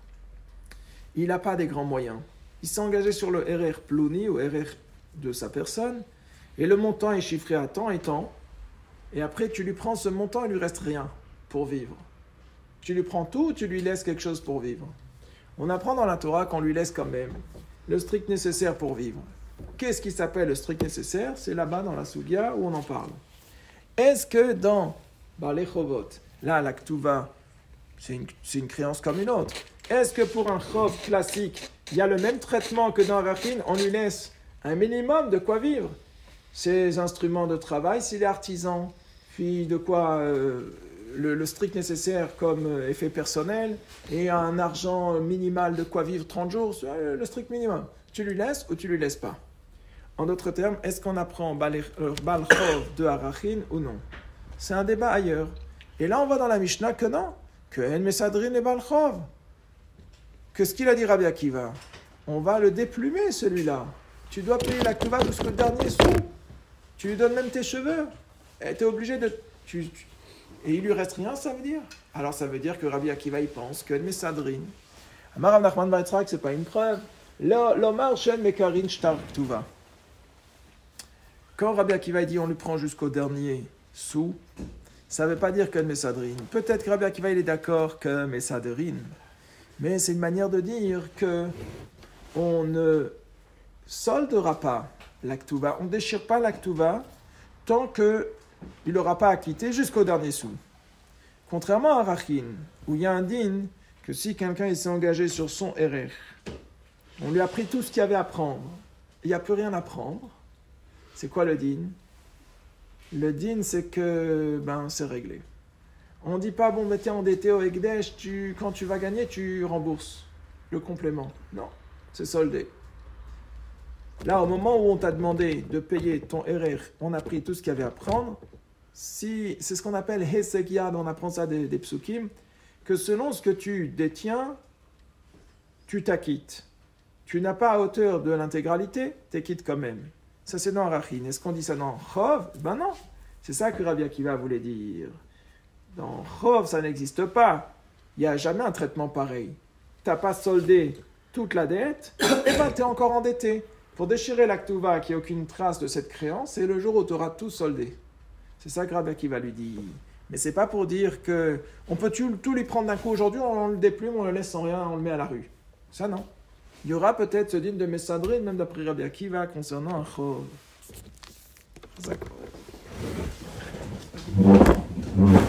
il n'a pas des grands moyens. Il s'est engagé sur le RR Plouni, ou RR de sa personne, et le montant est chiffré à tant et tant, et après tu lui prends ce montant, il lui reste rien pour vivre. Tu lui prends tout, ou tu lui laisses quelque chose pour vivre. On apprend dans la Torah qu'on lui laisse quand même le strict nécessaire pour vivre. Qu'est-ce qui s'appelle le strict nécessaire? C'est là-bas dans la Sugia où on en parle. Est-ce que dans les Chovot, là, la Ktuva, c'est une créance comme une autre. Est-ce que pour un Chov classique, il y a le même traitement que dans Arachin, on lui laisse un minimum de quoi vivre? Ses instruments de travail, s'il est artisan, puis de quoi le strict nécessaire comme effet personnel, et un argent minimal de quoi vivre 30 jours, c'est le strict minimum. Tu lui laisses ou tu lui laisses pas? En d'autres termes, est-ce qu'on apprend Balchov de Arachin ou non? C'est un débat ailleurs. Et là, on voit dans la Mishnah que non, que En Mesadrin et Balchov. Que ce qu'il a dit Rabbi Akiva, on va le déplumer celui-là. Tu dois payer la Ktuva jusqu'au dernier sou. Tu lui donnes même tes cheveux. Et tu es obligé de... Et il lui reste rien, ça veut dire? Alors ça veut dire que Rabbi Akiva, il pense que En Mesadrin. Amar Rav Nachman bar Yitzchak, c'est pas une preuve. L'Omar Shen Mekarin Shtar Ktuva. Quand Rabbi Akiva dit on lui prend jusqu'au dernier sou, ça ne veut pas dire que Mesadrin. Peut-être que Rabbi Akiva il est d'accord que Mesadrin, mais c'est une manière de dire que on ne soldera pas la Ktuva, on ne déchire pas la Ktuva tant qu'il n'aura pas acquitté jusqu'au dernier sou. Contrairement à Arachin, où il y a un din que si quelqu'un il s'est engagé sur son RR, on lui a pris tout ce qu'il y avait à prendre, il n'y a plus rien à prendre. C'est quoi le din? Le din, c'est que, c'est réglé. On ne dit pas, t'es endetté au Ekdesh, quand tu vas gagner, tu rembourses le complément. Non, c'est soldé. Là, au moment où on t'a demandé de payer ton RR, on a pris tout ce qu'il y avait à prendre. C'est ce qu'on appelle Hesek Yad, on apprend ça des psukim, que selon ce que tu détiens, tu t'acquittes. Tu n'as pas à hauteur de l'intégralité, tu quittes quand même. Ça, c'est dans Arachin. Est-ce qu'on dit ça dans Chov? Non. C'est ça que Rabbi Akiva voulait dire. Dans Chov, ça n'existe pas. Il n'y a jamais un traitement pareil. Tu n'as pas soldé toute la dette, et tu es encore endetté. Pour déchirer la Ktuva, qu'il n'y ait aucune trace de cette créance, c'est le jour où tu auras tout soldé. C'est ça que Rabbi Akiva lui dit. Mais ce n'est pas pour dire qu'on peut tout lui prendre d'un coup aujourd'hui, on le déplume, on le laisse sans rien, on le met à la rue. Ça, non. Il y aura peut-être ce din de Mesadrin, même d'après Rabbi Akiva, concernant un Chov. D'accord.